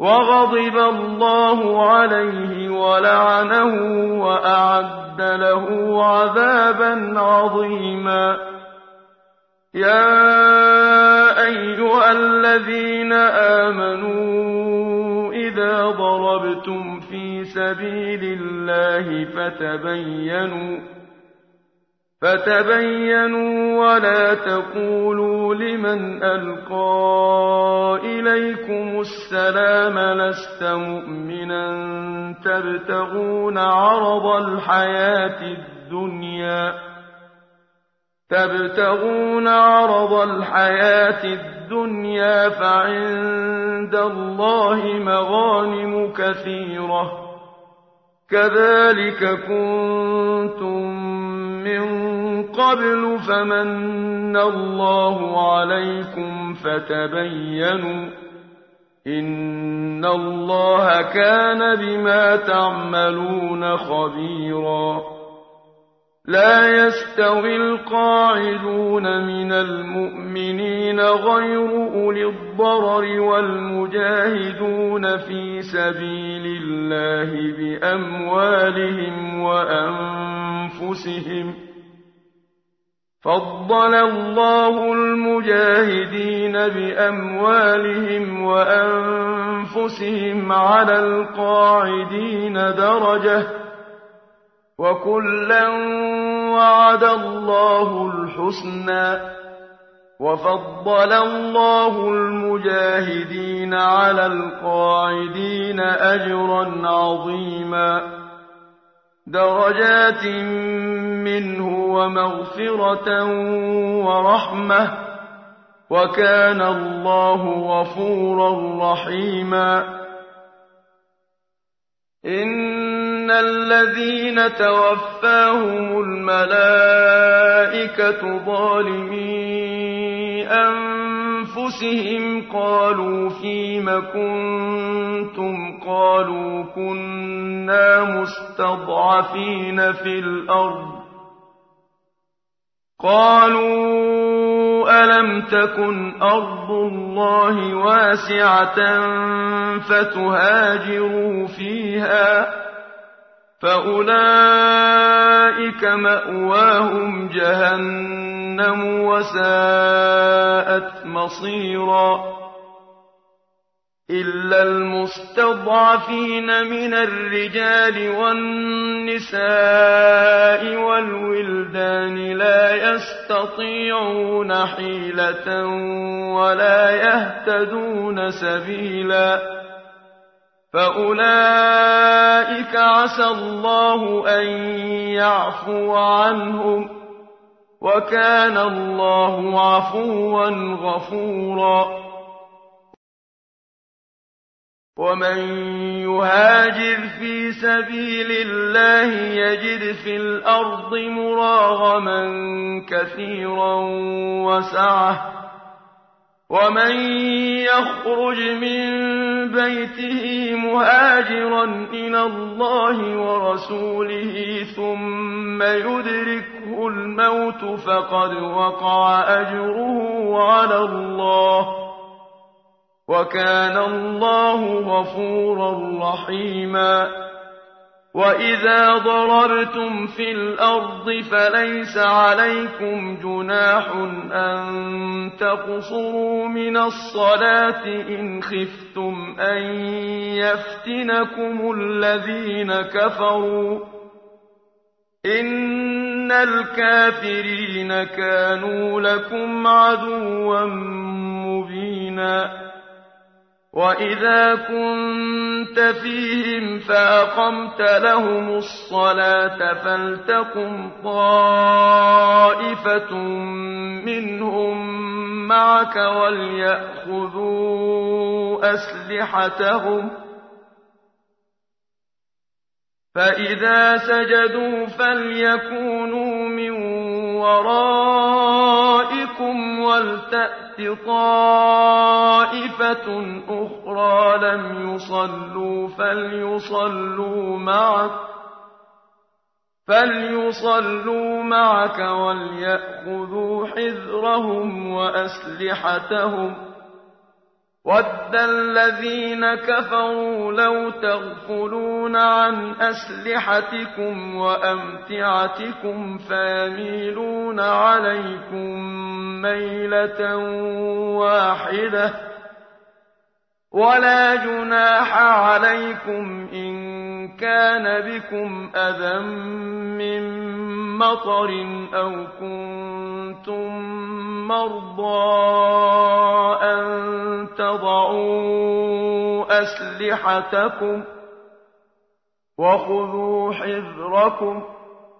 وغضب الله عليه ولعنه وأعد له عذابا عظيما. يا أيها الذين آمنوا إذا ضربتم في سبيل الله فتبينوا ولا تقولوا لمن ألقى إليكم السلام لست مؤمنا تبتغون عرض الحياة الدنيا فعند الله مغانم كثيرة كذلك كنتم من قبل فمن الله عليكم فتبينوا إن الله كان بما تعملون خبيرا. لا يستوي القاعدون من المؤمنين غير أولي الضرر والمجاهدون في سبيل الله بأموالهم وأنفسهم. فضل الله المجاهدين بأموالهم وأنفسهم على القاعدين درجة وكلا وعد الله الحسنى وفضل الله المجاهدين على القاعدين أجرا عظيما درجات منه ومغفرة ورحمة وكان الله غفورا رحيما. إن الذين توفاهم الملائكة ظالمي أنفسهم قالوا فيم كنتم قالوا كنا مستضعفين في الأرض قالوا ألم تكن أرض الله واسعة فتهاجروا فيها فأولئك مأواهم جهنم وساءت مصيرا. إلا المستضعفين من الرجال والنساء والولدان لا يستطيعون حيلة ولا يهتدون سبيلا فأولئك عسى الله أن يعفو عنهم وكان الله عفوا غفورا. ومن يهاجر في سبيل الله يجد في الأرض مراغما كثيرا وسعة ومن يخرج من بيته مهاجرا إلى الله ورسوله ثم يدركه الموت فقد وقع أجره على الله وكان الله غفورا رحيما. وإذا ضربتم في الأرض فليس عليكم جناح أن تقصروا من الصلاة إن خفتم أن يفتنكم الذين كفروا إن الكافرين كانوا لكم عدوا مبينا. وإذا كنت فيهم فأقمت لهم الصلاة فلتقم طائفة منهم معك وليأخذوا أسلحتهم فإذا سجدوا فليكونوا من ورائكم ولتأت طائفة أخرى لم يصلوا فليصلوا معك وليأخذوا حذرهم وأسلحتهم وَدَّ الَّذِينَ كَفَرُوا لَوْ تَغْفُلُونَ عَنْ أَسْلِحَتِكُمْ وَأَمْتِعَتِكُمْ فَيَمِيلُونَ عَلَيْكُم مَّيْلَةً وَاحِدَةً ۚ وَلَا جُنَاحَ عَلَيْكُمْ إِن كَانَ بِكُمْ أَذًى مِّن مَّطَرٍ أَوْ كُنتُم مَّرْضَىٰ أَن تَضَعُوا أَسْلِحَتَكُمْ ۖ وَخُذُوا حِذْرَكُمْ ۗ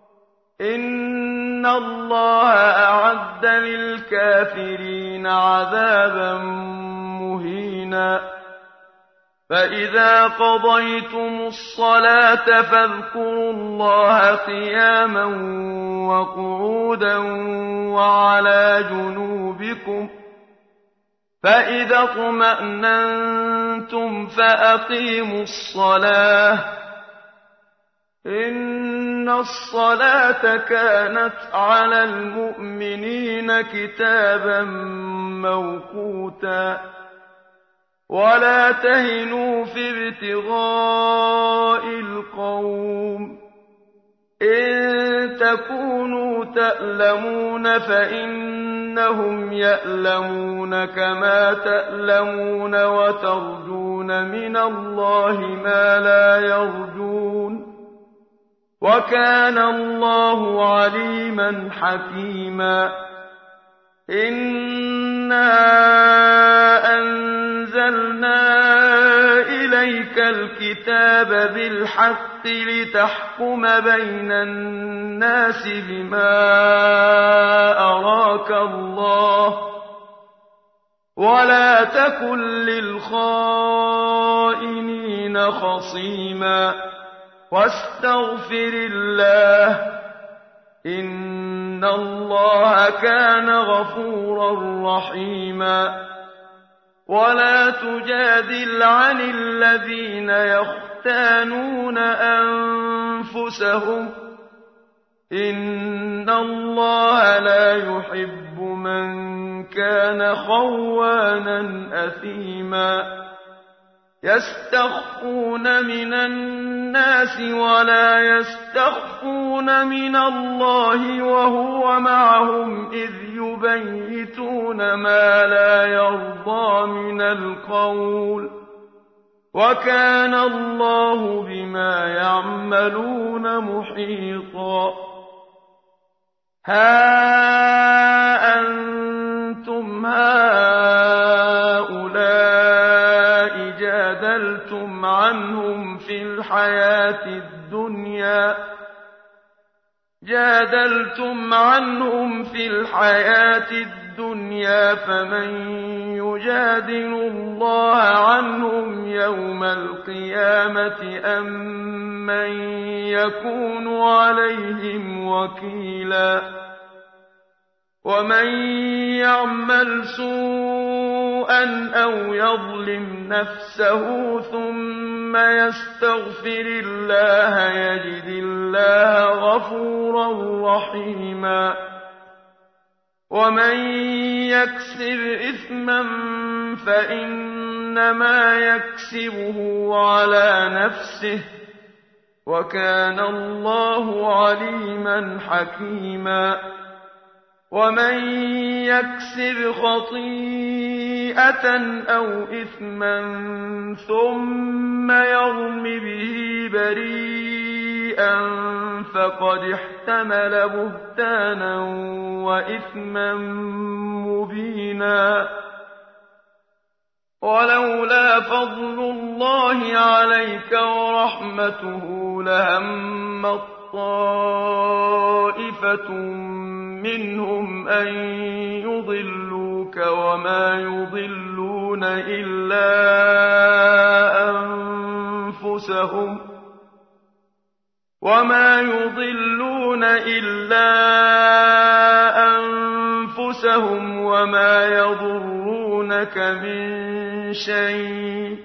إِنَّ اللَّهَ أَعَدَّ لِلْكَافِرِينَ عَذَابًا مُّهِينًا فَإِذَا قَضَيْتُمُ الصَّلَاةَ فاذْكُرُوا اللَّهَ قِيَامًا وَقُعُودًا وَعَلَىٰ جُنُوبِكُمْ ۚ فَإِذَا اطْمَأْنَنتُمْ فَأَقِيمُوا الصَّلَاةَ ۚ إِنَّ الصَّلَاةَ كَانَتْ عَلَى الْمُؤْمِنِينَ كِتَابًا مَّوْقُوتًا وَلَا تَهِنُوا فِي ابْتِغَاءِ الْقَوْمِ ۖ إِن تَكُونُوا تَأْلَمُونَ فَإِنَّهُمْ يَأْلَمُونَ كَمَا تَأْلَمُونَ وَتَرْجُونَ مِنَ اللَّهِ مَا لَا يَرْجُونَ وَكَانَ اللَّهُ عَلِيمًا حَكِيمًا إِنَّا أَنزَلْنَا إِلَيْكَ الْكِتَابَ بِالْحَقِّ لِتَحْكُمَ بَيْنَ النَّاسِ بِمَا أَرَاكَ اللَّهُ ۚ وَلَا تَكُن لِّلْخَائِنِينَ خَصِيمًا وَاسْتَغْفِرِ اللَّهَ ۖ إِنَّ اللَّهَ كَانَ غَفُورًا رَّحِيمًا وَلَا تُجَادِلْ عَنِ الَّذِينَ يَخْتَانُونَ أَنفُسَهُمْ ۚ إِنَّ اللَّهَ لَا يُحِبُّ مَن كَانَ خَوَّانًا أَثِيمًا يَسْتَخْفُونَ مِنَ النَّاسِ وَلَا يَسْتَخْفُونَ مِنَ اللَّهِ وَهُوَ مَعَهُمْ إِذْ يُبَيِّتُونَ مَا لَا يَرْضَىٰ مِنَ الْقَوْلِ ۚ وَكَانَ اللَّهُ بِمَا يَعْمَلُونَ مُحِيطًا هَا أَنتُمْ هَٰؤُلَاءِ جَادَلْتُمْ عنهم في الحياة الدنيا فمن يجادل الله عنهم يوم القيامة أم من يكون عليهم وكيلا ومن يعمل سوءا أو يظلم نفسه ثم يستغفر الله يجد الله غفورا رحيما ومن يكسب إثما فإنما يكسبه على نفسه وكان الله عليما حكيما ومن يكسب خطيئة أو إثما ثم يرم به بريئا فقد احتمل بهتانا وإثما مبينا ولولا فضل الله عليك ورحمته لهمت طائفة منهم أن يضلوك وما يضلون إلا أنفسهم وما يضرونك من شيء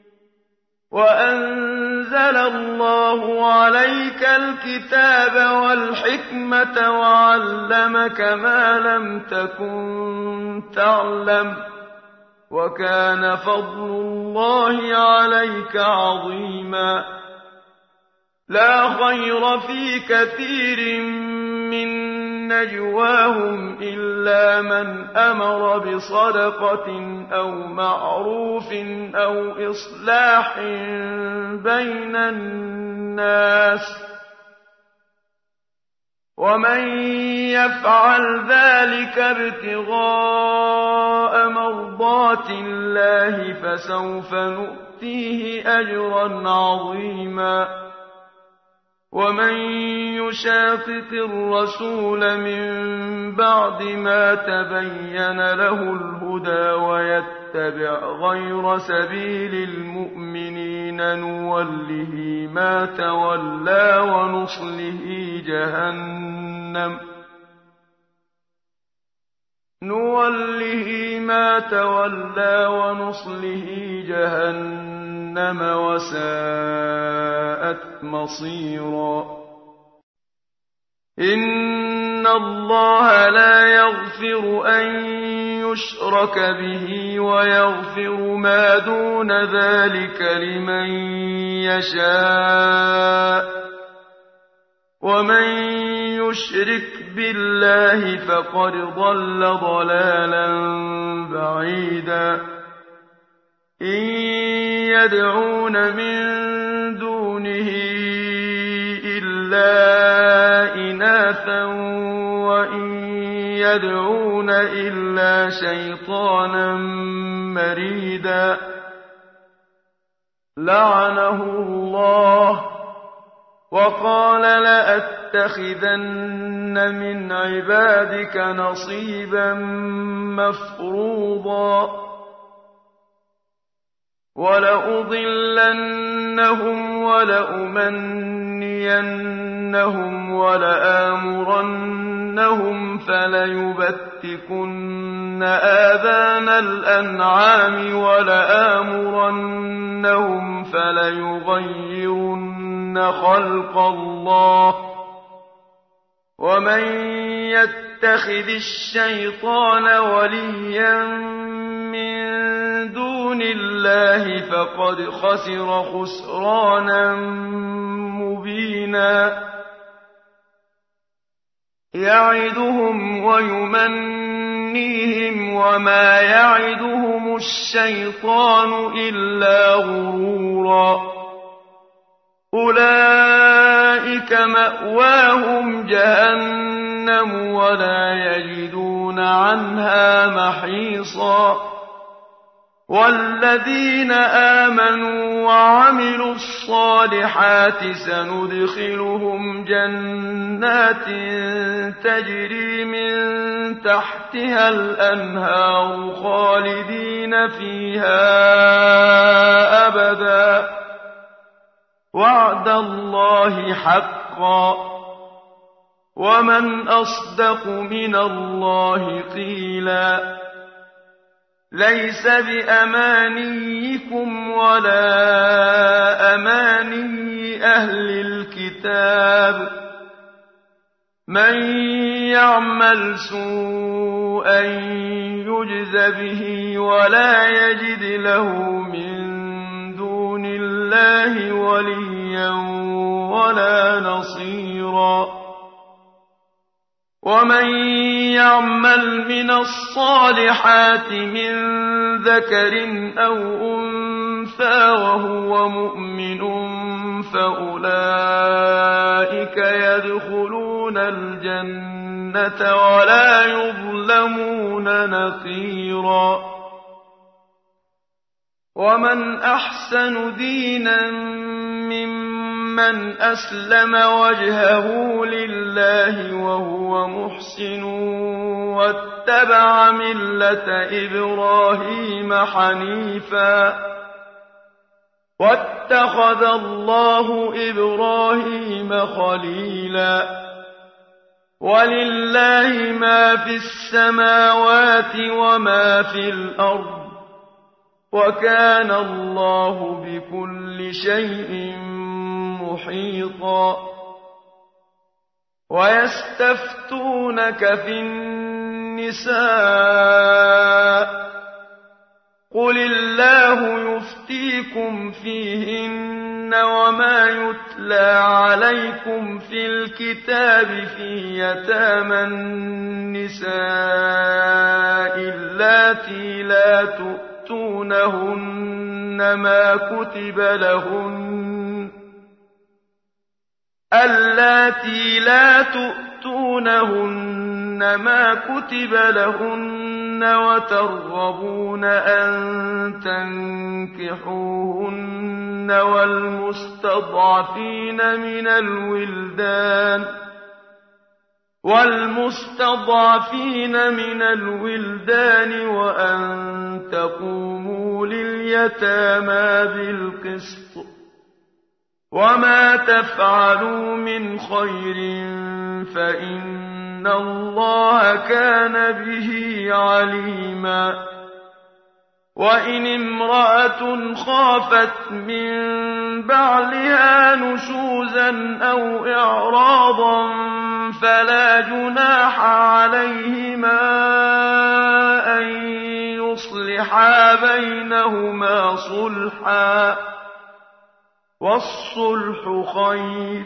وأنزل الله عليك الكتاب والحكمة وعلمك ما لم تكن تعلم وكان فضل الله عليك عظيما. لا خير في كثير من نجواهم إلا من أمر بصدقة أو معروف أو إصلاح بين الناس، ومن يفعل ذلك ابتغاء مرضات الله فسوف نؤتيه أجرا عظيما. ومن يشاقق الرسول من بعد ما تبين له الهدى ويتبع غير سبيل المؤمنين نوله ما تولى ونصله جهنم وساءت مصيرا. إن الله لا يغفر أن يشرك به ويغفر ما دون ذلك لمن يشاء، ومن يشرك بالله فقد ضل ضلالا بعيدا. إن يدعون من دونه إلا إناثا وإن يدعون إلا شيطانا مريدا. لعنه الله وقال لأتخذن من عبادك نصيبا مفروضا. ولأضلنهم ولأمنينهم ولآمرنهم فليبتكن آذان الأنعام ولآمرنهم فليغيرن خلق الله. ومن يتخذ الشيطان وليا من دون الله فقد خسر خسرانا مبينا. يعدهم ويمنيهم وما يعدهم الشيطان إلا غرورا. أولئك مأواهم جهنم ولا يجدون عنها محيصا. والذين آمنوا وعملوا الصالحات سندخلهم جنات تجري من تحتها الأنهار خالدين فيها أبدا. وعد الله حقا ومن أصدق من الله قيلا. ليس بأمانيكم ولا أماني أهل الكتاب. من يعمل سوءا يجز به ولا يجد له من دون الله وليا ولا نصيرا. ومن يعمل من الصالحات من ذكر أو أنثى وهو مؤمن فأولئك يدخلون الجنة ولا يظلمون نقيرا. ومن أحسن دينا ممن أسلم وجهه لله وهو محسن واتبع ملة إبراهيم حنيفا. واتخذ الله إبراهيم خليلا. ولله ما في السماوات وما في الأرض وكان الله بكل شيء محيطا. ويستفتونك في النساء قل الله يفتيكم فيهن وما يتلى عليكم في الكتاب في يتامى النساء اللاتي لا تؤتونهن ما كتب لهن وترغبون أن تنكحوهن والمستضعفين من الولدان وأن تقوموا لليتامى بالقسط وما تفعلوا من خير فإن الله كان به عليما وإن امرأة خافت من بعلها نشوزا أو إعراضا فلا جناح عليهما أن يصلحا بينهما صلحا والصلح خير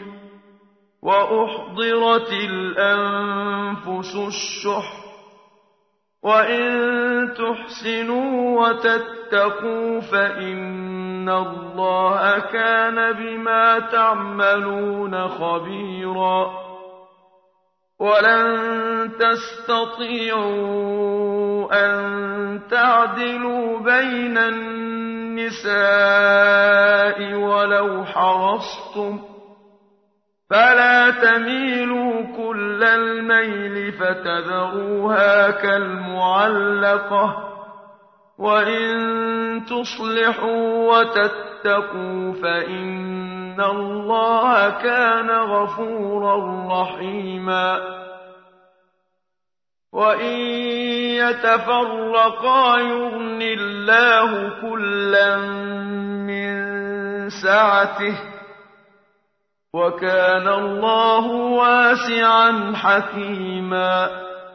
وأحضرت الأنفس الشح وإن تحسنوا وتتقوا فإن الله كان بما تعملون خبيرا ولن تستطيعوا أن تعدلوا بين النساء ولو حرصتم فلا تميلوا كل الميل فتذروها كالمعلقة وإن تصلحوا وتتقوا فإن الله كان غفورا رحيما وإن يتفرقا يغن الله كلا من سعته وكان الله واسعا حكيما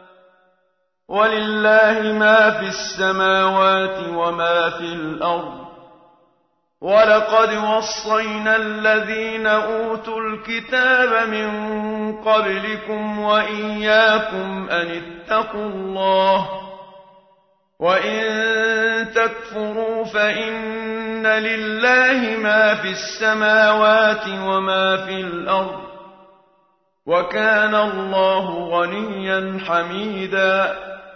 ولله ما في السماوات وما في الأرض ولقد وصينا الذين أوتوا الكتاب من قبلكم وإياكم أن اتقوا الله وإن تكفروا فإن لله ما في السماوات وما في الأرض وكان الله غنيا حميدا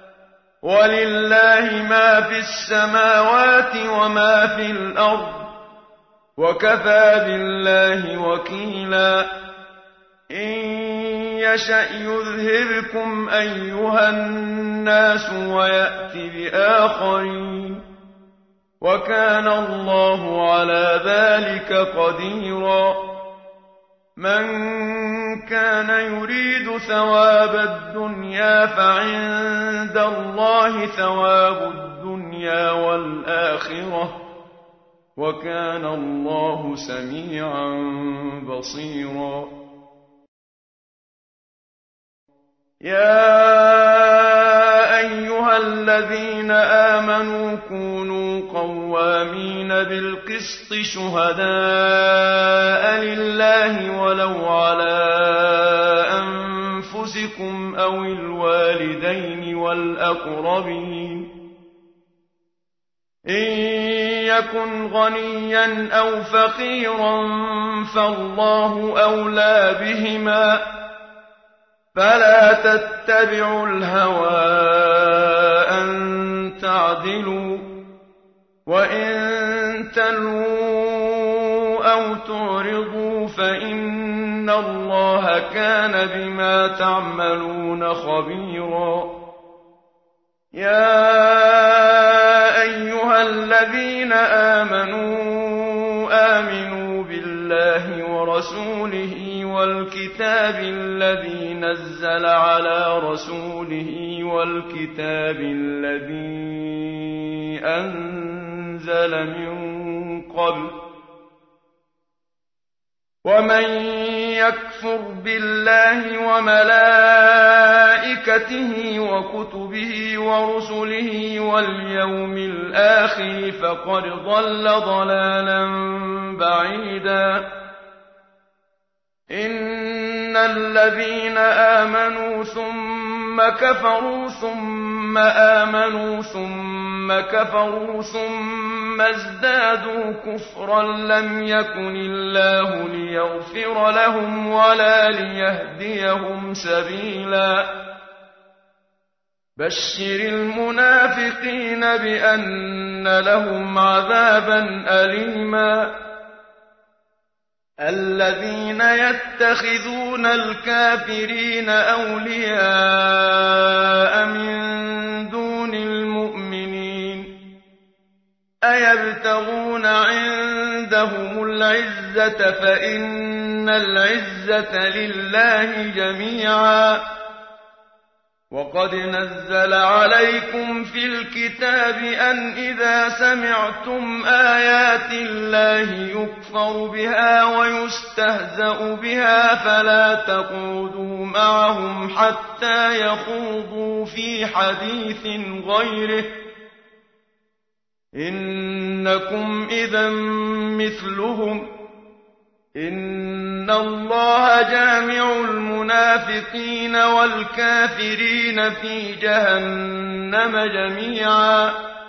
ولله ما في السماوات وما في الأرض وكفى بالله وكيلا إن يشأ يذهبكم أيها الناس ويأت بآخرين وكان الله على ذلك قديرا من كان يريد ثواب الدنيا فعند الله ثواب الدنيا والآخرة وكان الله سميعا بصيرا يا أيها الذين آمنوا كونوا قوامين بالقسط شهداء لله ولو على أنفسكم أو الوالدين والأقربين إن يكن غنيا أو فقيرا فالله أولى بهما فلا تتبعوا الهوى أن تعدلوا وإن تلووا أو تعرضوا فإن الله كان بما تعملون خبيرا يا أيها الذين آمنوا بالله ورسوله والكتاب الذي نزل على رسوله والكتاب الذي أنزل من قبل ومن يكفر بالله وملائكته بملائكته وكتبه ورسله واليوم الآخر فقد ضل ضلالا بعيدا إن الذين آمنوا ثم كفروا ثم آمنوا ثم كفروا ثم ازدادوا كفرا لم يكن الله ليغفر لهم ولا ليهديهم سبيلا بشر المنافقين بأن لهم عذابا أليما الذين يتخذون الكافرين أولياء من دون المؤمنين أيبتغون عندهم العزة فإن العزة لله جميعا وقد نزل عليكم في الكتاب أن إذا سمعتم آيات الله يكفر بها ويستهزأ بها فلا تقعدوا معهم حتى يخوضوا في حديث غيره إنكم إذا مثلهم إن الله جامع المنافقين والكافرين في جهنم جميعا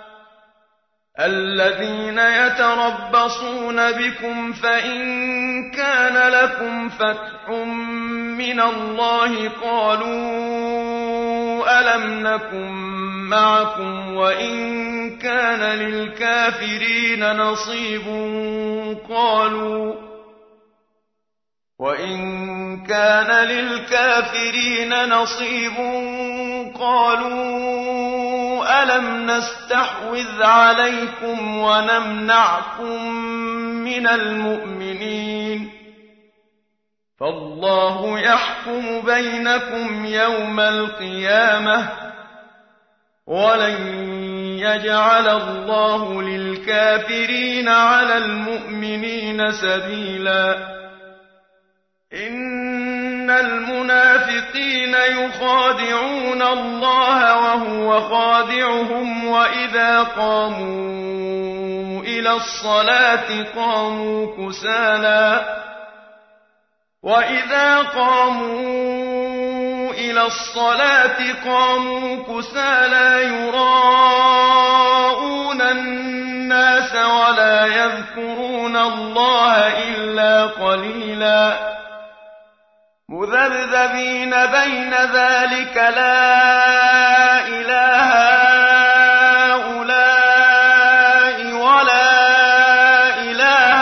الذين يتربصون بكم فإن كان لكم فتح من الله قالوا ألم نكن معكم وإن كان للكافرين نصيب قالوا ألم نستحوذ عليكم ونمنعكم من المؤمنين فالله يحكم بينكم يوم القيامة ولن يجعل الله للكافرين على المؤمنين سبيلا إن المنافقين يخادعون الله وهو خادعهم وإذا قاموا إلى الصلاة قاموا كسالى يراءون الناس ولا يذكرون الله إلا قليلا مذبذبين بين ذلك لا إله هؤلاء ولا إله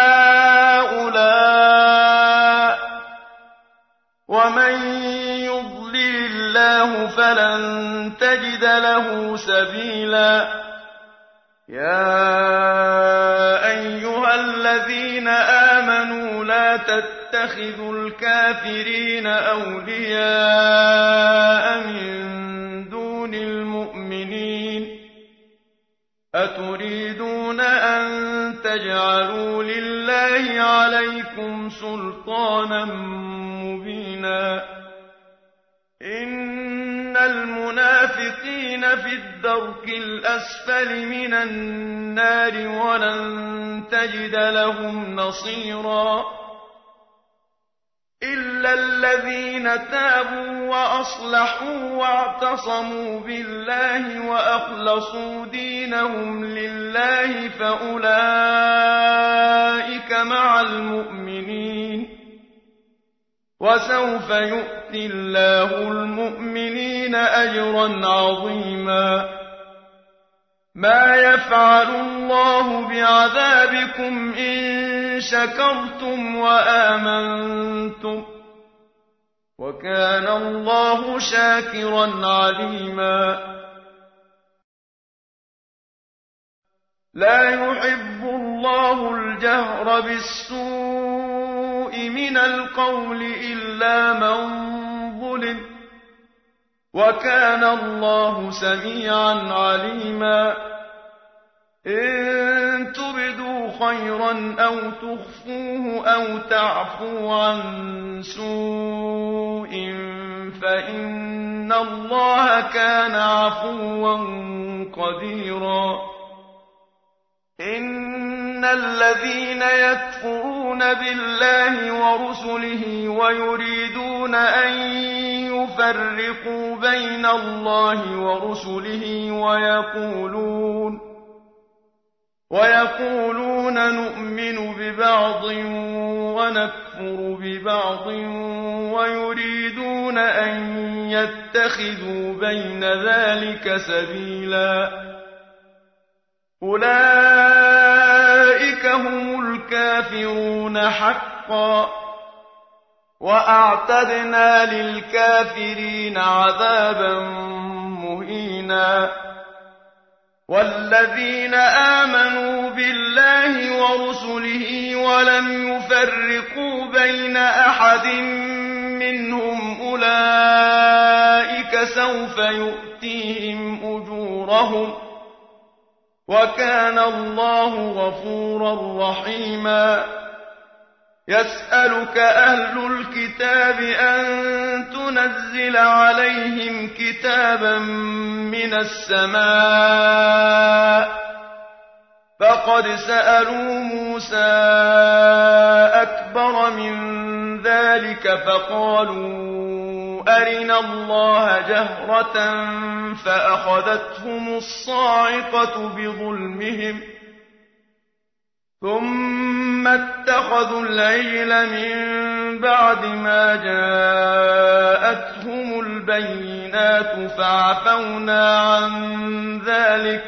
هؤلاء ومن يضلل الله فلن تجد له سبيلا يا أيها الذين آمنوا لا تتخذوا الكافرين أولياء من دون المؤمنين أتريدون أن تجعلوا لله عليكم سلطانا مبينا إن المنافقين في الدرك الأسفل من النار ولن تجد لهم نصيرا إلا الذين تابوا وأصلحوا واعتصموا بالله وأخلصوا دينهم لله فأولئك مع المؤمنين وسوف يؤتي الله المؤمنين أجرا عظيما ما يفعل الله بعذابكم إن شكرتم وآمنتم وكان الله شاكرا عليما لا يحب الله الجهر بالسوء من القول إلا من ظلم وكان الله سميعا عليما إن تبدوا خيرا أو تخفوه أو تعفوا عن سوء فإن الله كان عفوا قديرا إن الذين يكفرون بالله ورسله ويريدون أن يفرقوا بين الله ورسله ويقولون نؤمن ببعض ونكفر ببعض ويريدون أن يتخذوا بين ذلك سبيلا أولئك هم الكافرون حقا وأعتدنا للكافرين عذابا مهينا والذين آمنوا بالله ورسله ولم يفرقوا بين أحد منهم أولئك سوف يؤتيهم أجورهم وكان الله غفورا رحيما يسألك أهل الكتاب أن تنزل عليهم كتابا من السماء فقد سألوا موسى أكبر من ذلك فقالوا أرنا الله جهرة فأخذتهم الصاعقة بظلمهم ثم اتخذوا العجل من بعد ما جاءتهم البينات فعفونا عن ذلك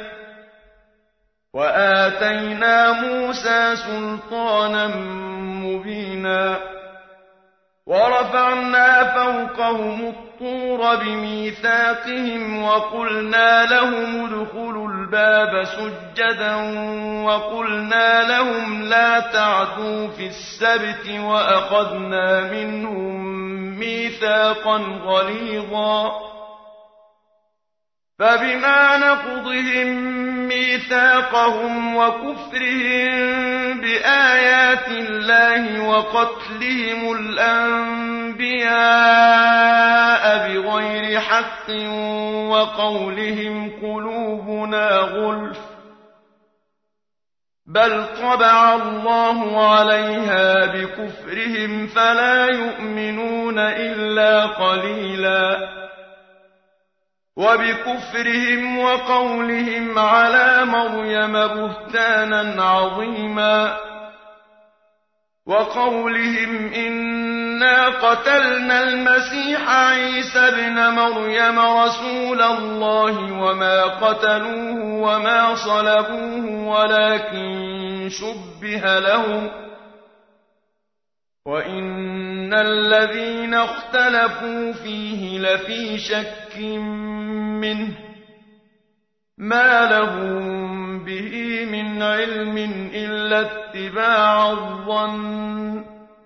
وآتينا موسى سلطانا مبينا ورفعنا فوقهم الطور بميثاقهم وقلنا لهم ادخلوا الباب سجدا وقلنا لهم لا تعدوا في السبت وأخذنا منهم ميثاقا غليظا فبما نقضهم ميثاقهم وكفرهم بآيات الله وقتلهم الأنبياء بغير حق وقولهم قلوبنا غلف بل طبع الله عليها بكفرهم فلا يؤمنون إلا قليلا وبكفرهم وقولهم على مريم بهتانا عظيما وقولهم إنا قتلنا المسيح عيسى ابن مريم رسول الله وما قتلوه وما صلبوه ولكن شبه لهم وإن الذين اختلفوا فيه لفي شك منه ما لهم به من علم إلا اتباع الظن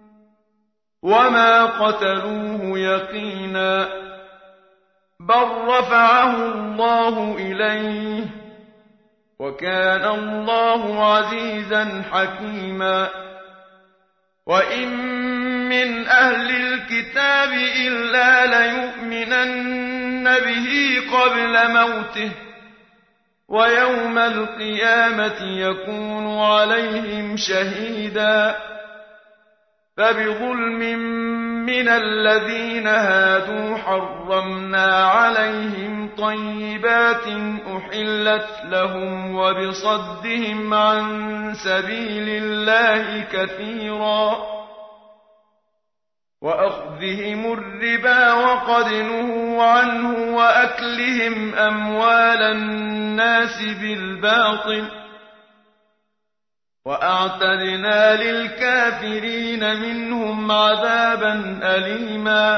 وما قتلوه يقينا بل رفعه الله إليه وكان الله عزيزا حكيما وإن من أهل الكتاب إلا ليؤمنن به قبل موته ويوم القيامة يكون عليهم شهيدا فبظلم من الذين هادوا حرمنا عليهم طيبات أحلت لهم وبصدهم عن سبيل الله كثيرا وأخذهم الربا وقد نهوا عنه وأكلهم أموال الناس بالباطل وأعتدنا للكافرين منهم عذابا أليما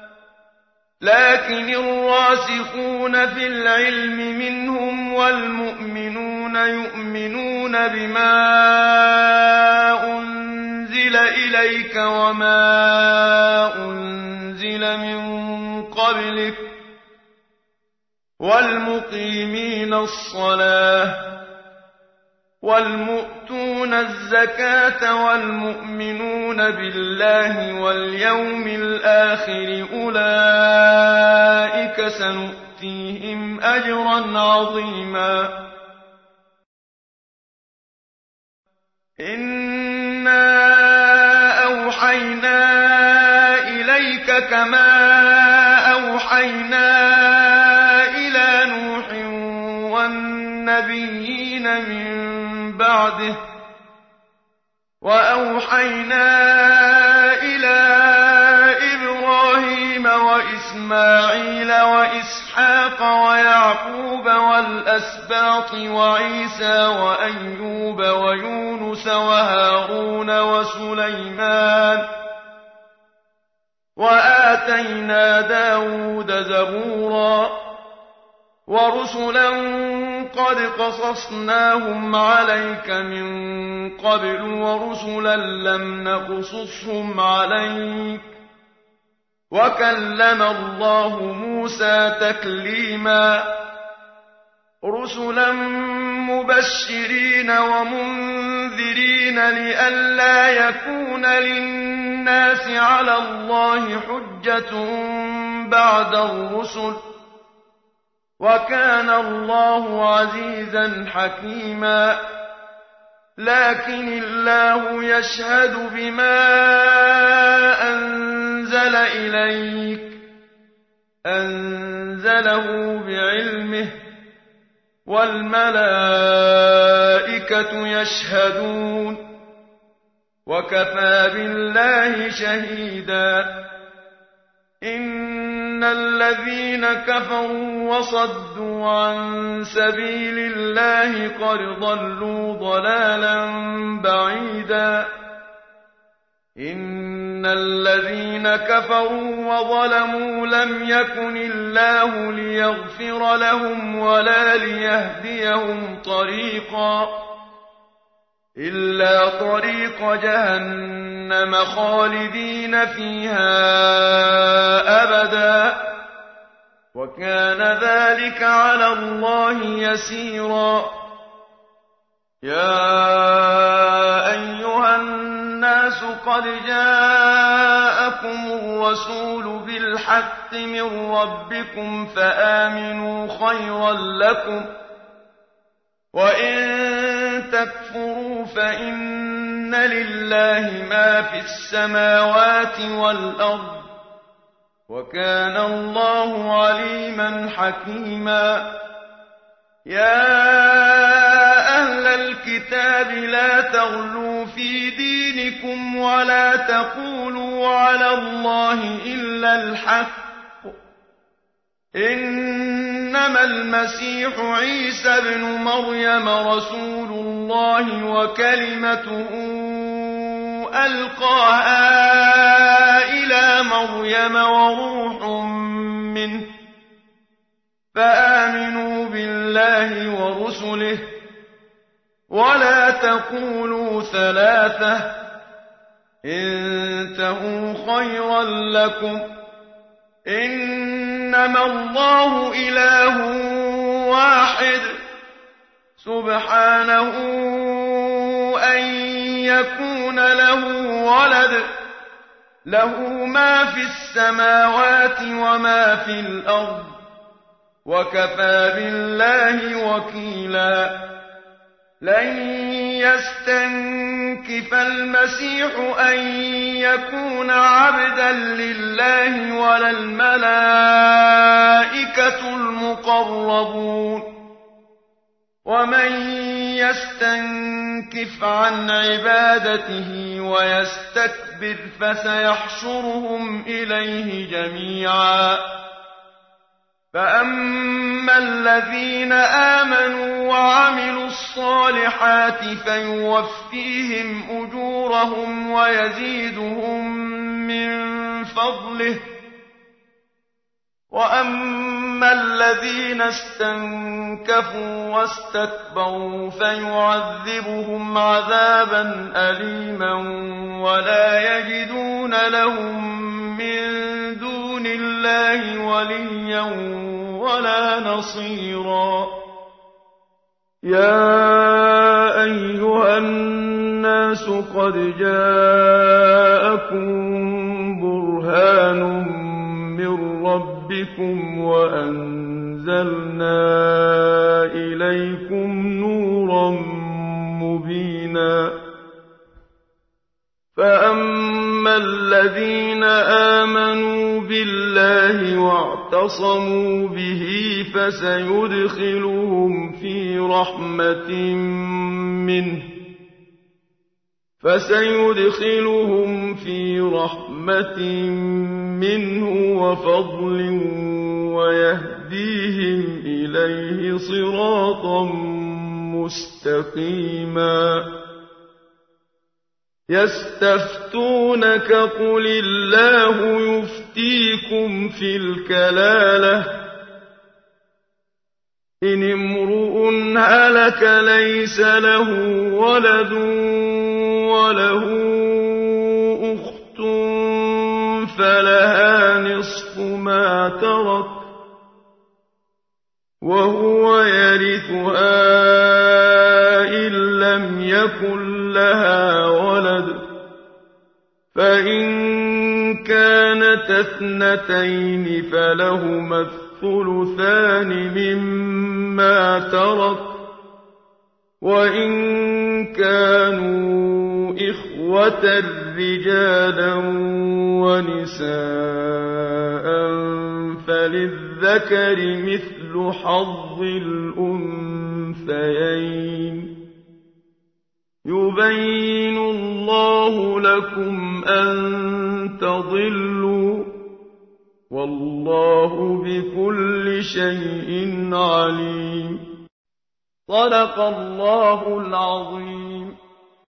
لكن الراسخون في العلم منهم والمؤمنون يؤمنون بما أنزل إليك وما أنزل من قبلك والمقيمين الصلاة والمؤتون الزكاة والمؤمنون بالله واليوم الآخر أولئك لسنؤتيهم أجرا عظيما إنا أوحينا إليك كما أوحينا إلى نوح والنبيين من بعده وأوحينا إلى إبراهيم وإسماعيل وإسحاق ويعقوب والأسباط وعيسى وأيوب ويونس وهارون وسليمان وآتينا داود زبورا ورسلا قد قصصناهم عليك من قبل ورسلا لم نقصصهم عليك وكلم الله موسى تكليما رسلا مبشرين ومنذرين لئلا يكون للناس على الله حجة بعد الرسل وكان الله عزيزا حكيما لكن الله يشهد بما أنزل إليك أنزله بعلمه والملائكة يشهدون وكفى بالله شهيدا إن الذين كفروا وصدوا عن سبيل الله قد ضلوا ضلالا بعيدا إن الذين كفروا وظلموا لم يكن الله ليغفر لهم ولا ليهديهم طريقا إلا طريق جهنم خالدين فيها أبدا وكان ذلك على الله يسيرا يا أيها الناس قد جاءكم الرسول بالحق من ربكم فآمنوا خيرا لكم وإن تكفروا فإن لله ما في السماوات والأرض وكان الله عليما حكيما يا أهل الكتاب لا تغلوا في دينكم ولا تقولوا على الله إلا الحق إنما المسيح عيسى ابن مريم رسول الله وكلمته ألقاها إلى مريم وروح منه فآمنوا بالله ورسله ولا تقولوا ثلاثة انتهوا خيرا لكم إنما الله إله واحد سبحانه أن يكون له ولد له ما في السماوات وما في الأرض وكفى بالله وكيلا لن يستنكف المسيح أن يكون عبدا لله ولا الملائكة المقربون ومن يستنكف عن عبادته ويستكبر فسيحشرهم إليه جميعا فأما الذين آمنوا وعملوا الصالحات فيوفيهم أجورهم ويزيدهم من فضله وأما الذين استنكفوا واستكبروا فيعذبهم عذابا أليما ولا يجدون لهم من دون الله وليا ولا نصيرا يا أيها الناس قد جاءكم برهان من ربكم وأنزلنا إليكم نورا مبينا فأما الذين آمنوا بالله واعتصموا به فسيدخلهم في رحمة منه وفضل ويهديهم إليه صراطا مستقيما يستفتونك قل الله يفتيكم في الكلالة إن امرؤ هلك ليس له ولد وله أخت فلها نصف ما ترك وهو يرثها إن لم يكن لها ولد فإن كانت اثنتين فلهما الثلثان مما ترك وإن كانوا إخوة رجالا ونساء فللذكر مثل حظ الأنثيين يبين الله لكم أن تضلوا والله بكل شيء عليم صدق الله العظيم